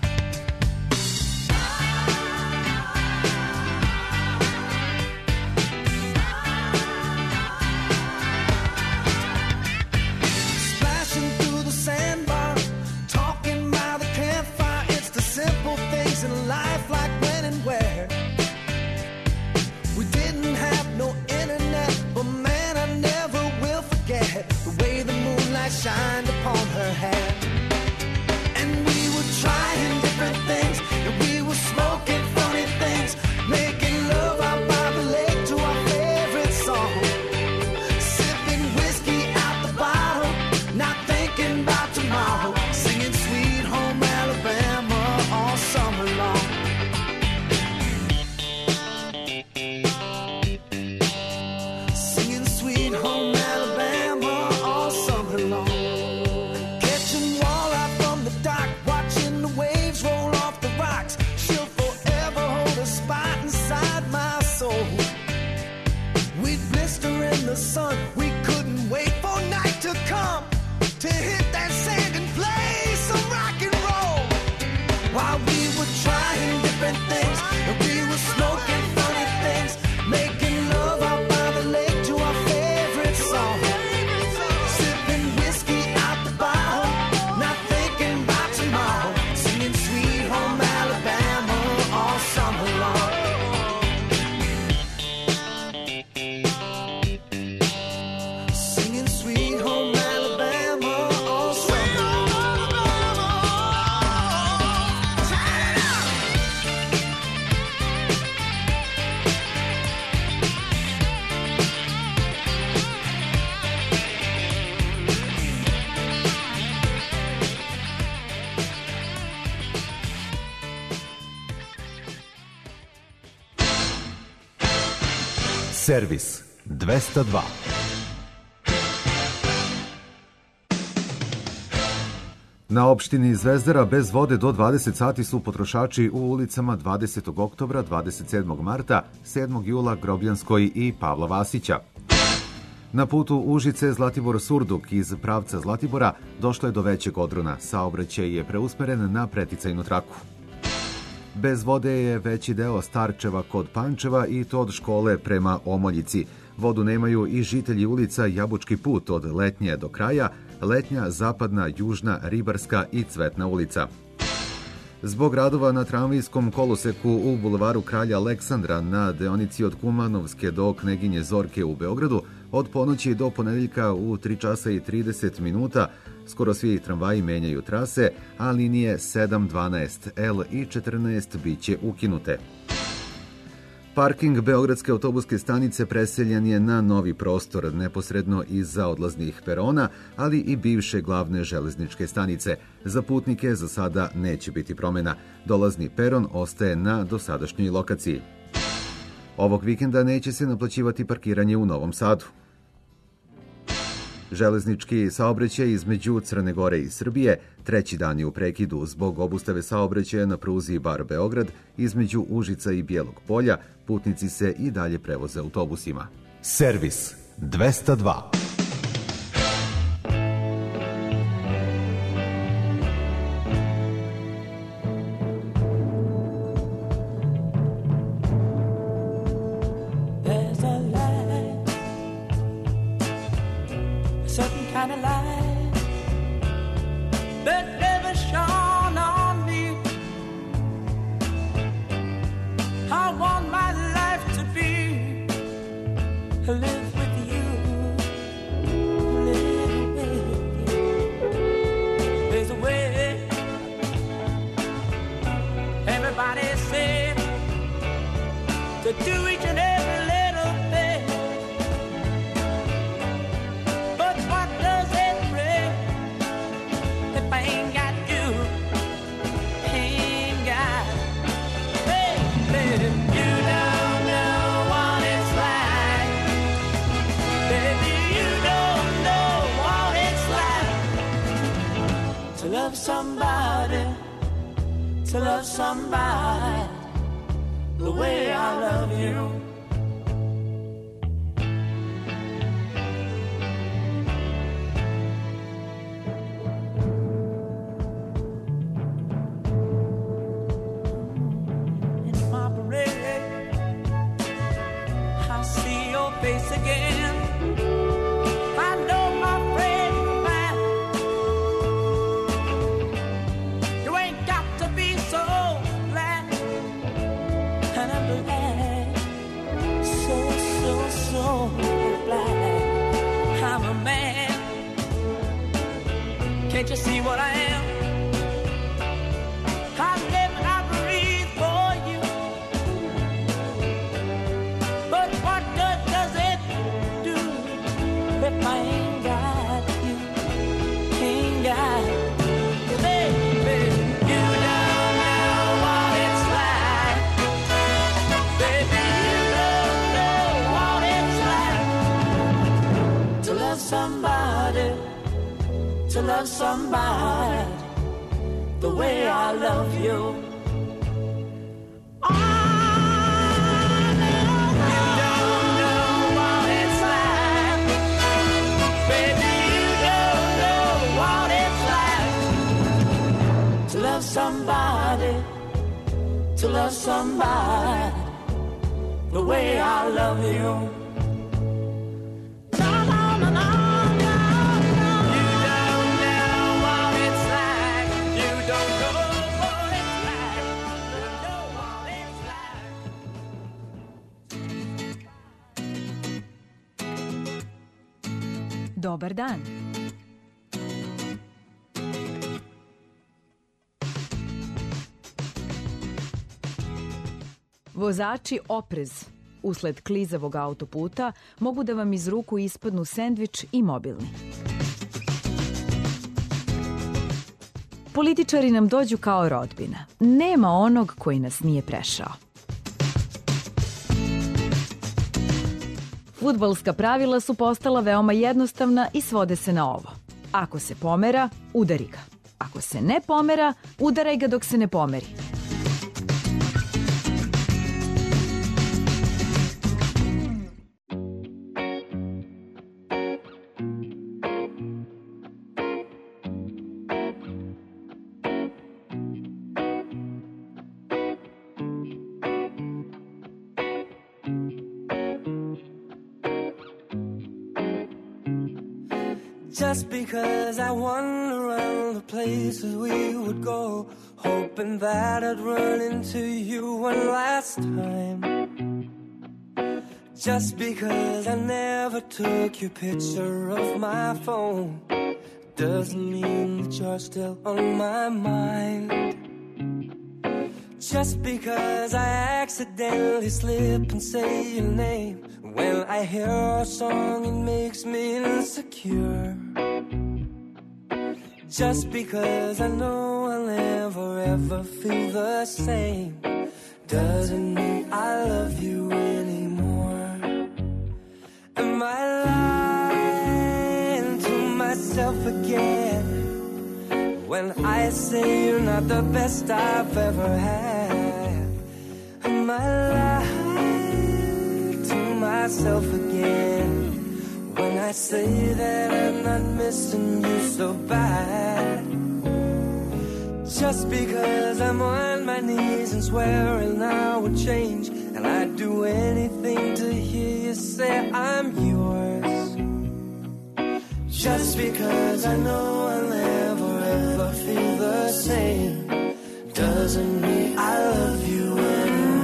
Splashing through the sandbar, talking by the campfire. It's the simple things in life, like when and where. We didn't have no internet, but man, I never will forget the way the moonlight shined upon her hair. And we were trying different things, and we were smoking funny things, making love out by the lake to our favorite song, sipping whiskey out the bottle, not thinking about tomorrow, singing Sweet Home Alabama all summer long. Singing Sweet Home Alabama all summer long. Catching walleye from the dock, watching the waves roll off the rocks. She'll forever hold a spot inside my soul. We'd blister in the sun, we couldn't wait for night to come to hit that sand and play some rock and roll. While we were trying different things, and we were smoking funny things, making love out by the lake to our favorite song, sipping whiskey out the bottle, not thinking about tomorrow, singing Sweet Home Alabama all summer long. Singing Sweet Home Alabama all summer Servis 202. Na opštini Zvezdara bez vode do 20 sati su potrošači u ulicama 20. oktobra, 27. marta, 7. jula, Grobljanskoj i Pavla Vasića. Na putu Užice-Zlatibor-Surduk iz pravca Zlatibora došlo je do većeg odrona. Saobraćaj je preusmeren na preticajnu traku. Bez vode je veći deo Starčeva kod Pančeva i to od škole prema Omoljici. Vodu nemaju i žitelji ulica Jabučki put od Letnje do kraja, Letnja, Zapadna, Južna, Ribarska i Cvetna ulica. Zbog radova na tramvajskom koloseku u bulevaru Kralja Aleksandra na deonici od Kumanovske do Kneginje Zorke u Beogradu, od ponoći do ponedeljka u 3 časa i 30 minuta skoro svi tramvaji menjaju trase, a linije 7, 12, L i 14 biće ukinute. Parking Beogradske autobuske stanice preseljen je na novi prostor neposredno iza odlaznih perona, ali i bivše glavne železničke stanice. Za putnike za sada neće biti promjena. Dolazni peron ostaje na dosadašnjoj lokaciji. Ovog vikenda neće se naplaćivati parkiranje u Novom Sadu. Železnički saobraćaj između Crne Gore i Srbije treći dan je u prekidu zbog obustave saobraćaja na pruzi Bar Beograd između Užica i Bijelog Polja. Putnici se i dalje prevoze autobusima. Servis 202. There's a light, a certain kind of light that never shone on me. I want my life to be live with you, live with you. There's a way. Everybody said to do each and every little thing, but what does it bring if I ain't got you? Ain't got, baby, you don't know what it's like. Baby, you don't know what it's like to love somebody, to love somebody. the way I love you. In my parade, I see your face again. I know my friend man, you ain't got to be so glad. And I'm glad, so glad I'm a man. Can't you see what I am? I live and I breathe for you. But what good does it do if I ain't got you? Ain't got you, baby. You don't know what it's like. Baby, you don't know what it's like to love somebody, to love somebody the way I love you. Somebody, to love somebody the way I love you. No, no, no, no, no, no. You don't know what it's like. You don't know what it's like. You know what it's like. Dobar dan. Vozači, oprez. Usled klizavog autoputa mogu da vam iz ruku ispadnu sendvič i mobilni. Političari nam dođu kao rodbina. Nema onog koji nas nije prešao. Fudbalska pravila su postala veoma jednostavna i svode se na ovo. Ako se pomera, udari ga. Ako se ne pomera, udaraj ga dok se ne pomeri. Just because I wander around the places we would go, hoping that I'd run into you one last time. Just because I never took your picture of my phone, doesn't mean that you're still on my mind. Just because I accidentally slip and say your name, when I hear a song it makes me insecure. Just because I know I'll never ever feel the same, doesn't mean I love you anymore. Am I lying to myself again when I say you're not the best I've ever had? Am I lying to myself again when I say that I'm not missing you so bad? Just because I'm on my knees and swearing I would change, and I'd do anything to hear you say I'm yours. Just because I know I'll never ever feel the same, doesn't mean I love you anymore.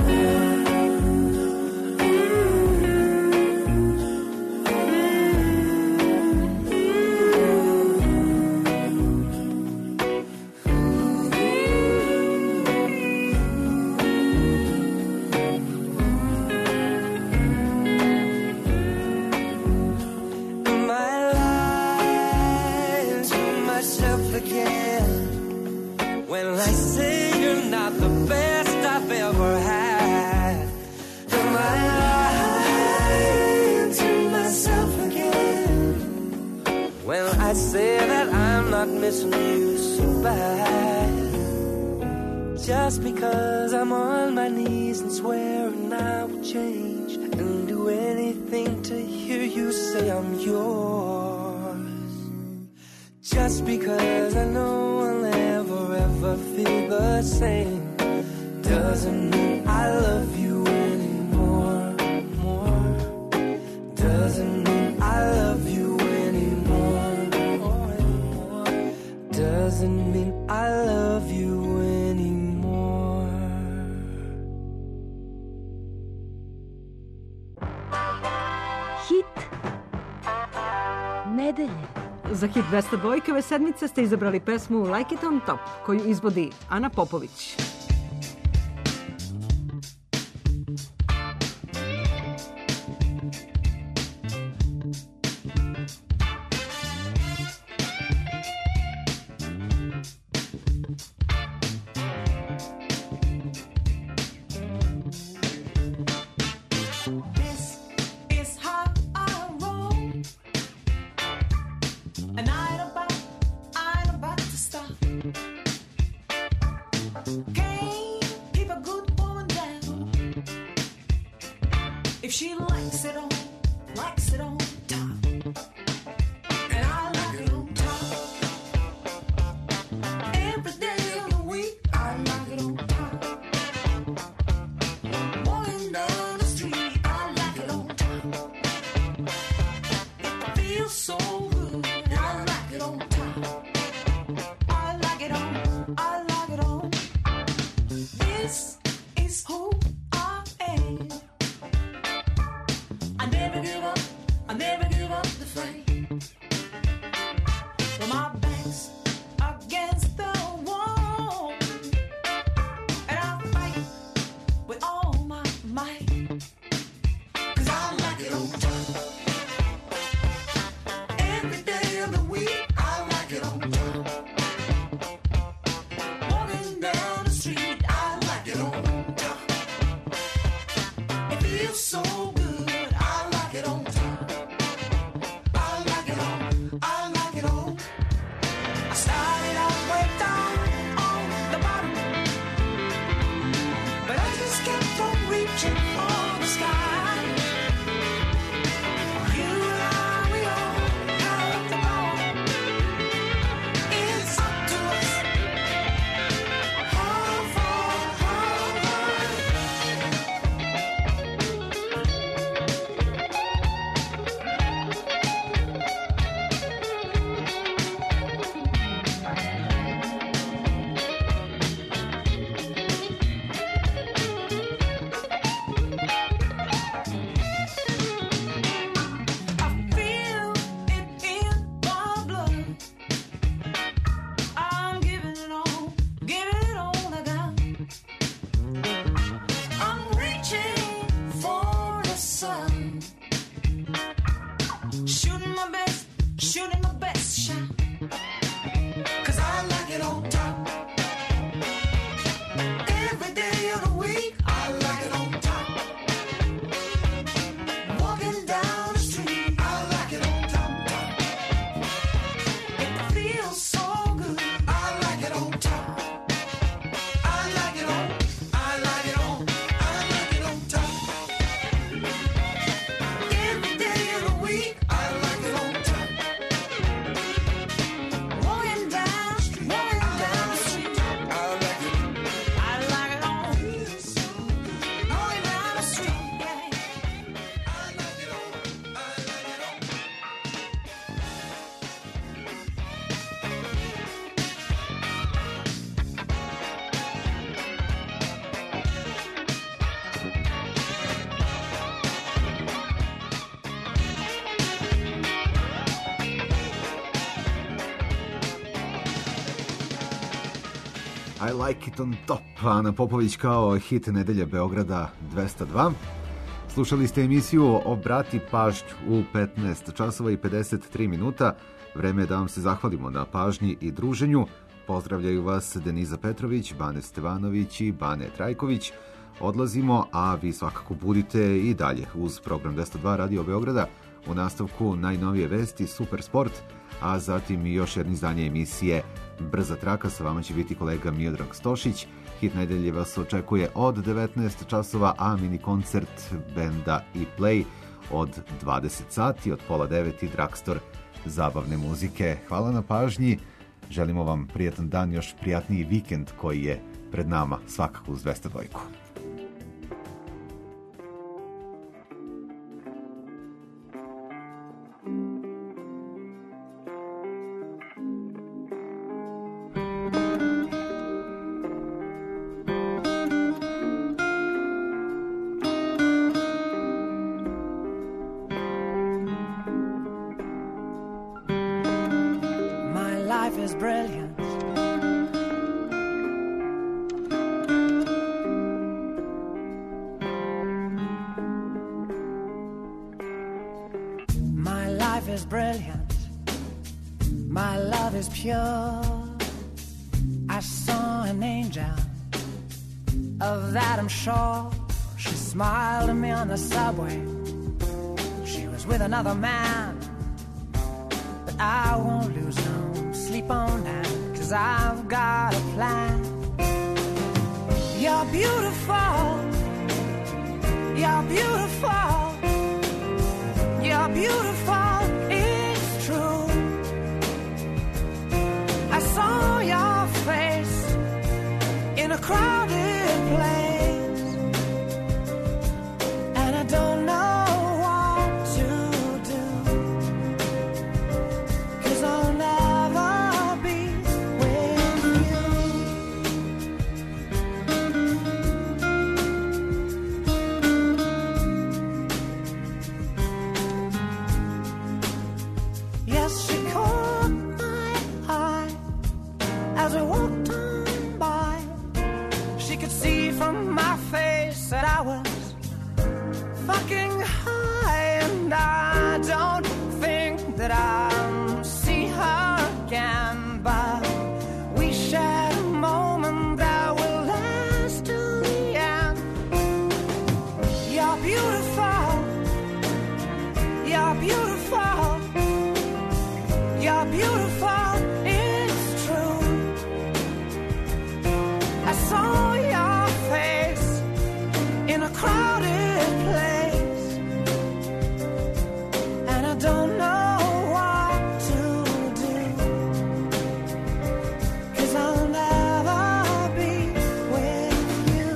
When I say you're not the best I've ever had, am I lying to myself again? When I say that I'm not missing you so bad, Just because I'm on my knees and swearing I will change and do anything to hear you say I'm yours. Just because I know I'll never ever feel the same doesn't mean I love you anymore. Doesn't mean I love you anymore. Doesn't mean I love you anymore. Hit nedelje. Za hit 202 ove sedmice ste izabrali pesmu Like It On Top, koju izvodi Ana Popović. This is how I roll, and I ain't about to stop. Can't keep a good woman down if she likes it on top, and I like it on top. Every day of the week, I like it on top. Walking down the street, I like it on top. It feels so good, I like it on top. I like it on, I like it on. This is who I am. I never give up, I never give up the fight. When my back's against the wall, and I fight with all my might, 'cause I like it on top. Every day of the week, I like it on top. Walking down the street, I like it on top. It feels so good, I like it on top. I like it on, I like it on. I started out way down on the bottom, but I just kept on reaching for the sky. You and I, we all have the power. It's up to us. How far, how high? I feel it in my blood. I'm giving it all I got. I'm reaching for the sun, shooting my best shot, 'cause I like it on top. Every day of the week, I like it on top. Walking down the street, I like it on top. It feels so good, I like it on top. I like it on, I like it on, I like it on top. Every day of the week, I like it on top. Walking down the street, I like it. I like it on. Walking down the street, yeah. I like it on, I like it on. I like it on top. Ana Popović kao hit nedelje Beograda 202. Slušali ste emisiju Obrati pažnju u 15 časova i 53 minuta. Vreme je da vam se zahvalimo na pažnji i druženju. Pozdravljaju vas Deniza Petrović, Bane Stevanović i Bane Trajković. Odlazimo, a vi svakako budite i dalje uz program 202 Radio Beograda. U nastavku najnovije vesti, Super sport, a zatim i još jedno izdanje emisije Brza traka. Sa vama će biti kolega Miodrag Stošić. Hit nedelje vas očekuje od 19 časova, a mini koncert benda i Play od 20 sati, od pola 9 i Dragstor zabavne muzike. Hvala na pažnji, želimo vam prijatan dan, još prijatniji vikend koji je pred nama, svakako uz 202. My life is brilliant. My life is brilliant. My love is pure. I saw an angel, of that I'm sure. She smiled at me on the subway. She was with another man, but I won't lose no sleep on that, 'cause I've got a plan. You're beautiful. You're beautiful. You're beautiful. It's true. I saw your face in a crowded place, and I don't know what to do, 'cause I'll never be with you. Yes, she caught my eye as we walked on by. She could see from my face that I was fucking high, and I don't think that I'll see her again, but we shared a moment that will last till the end. You're beautiful. You're beautiful. You're beautiful. It's true. I saw your face in a crowded place, and I don't know what to do, 'cause I'll never be with you.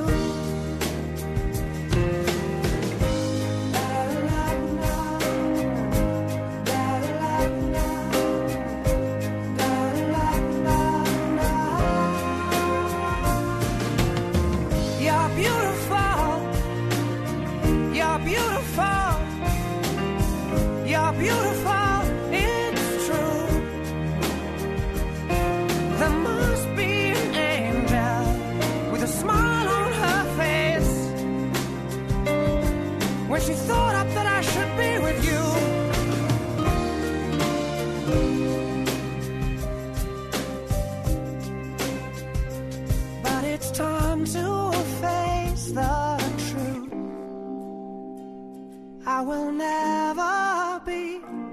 You're beautiful. You're beautiful. You're beautiful. It's true. There must be an angel with a smile on her face when she thought up that I should be with you. But it's time to face the truth. I will never be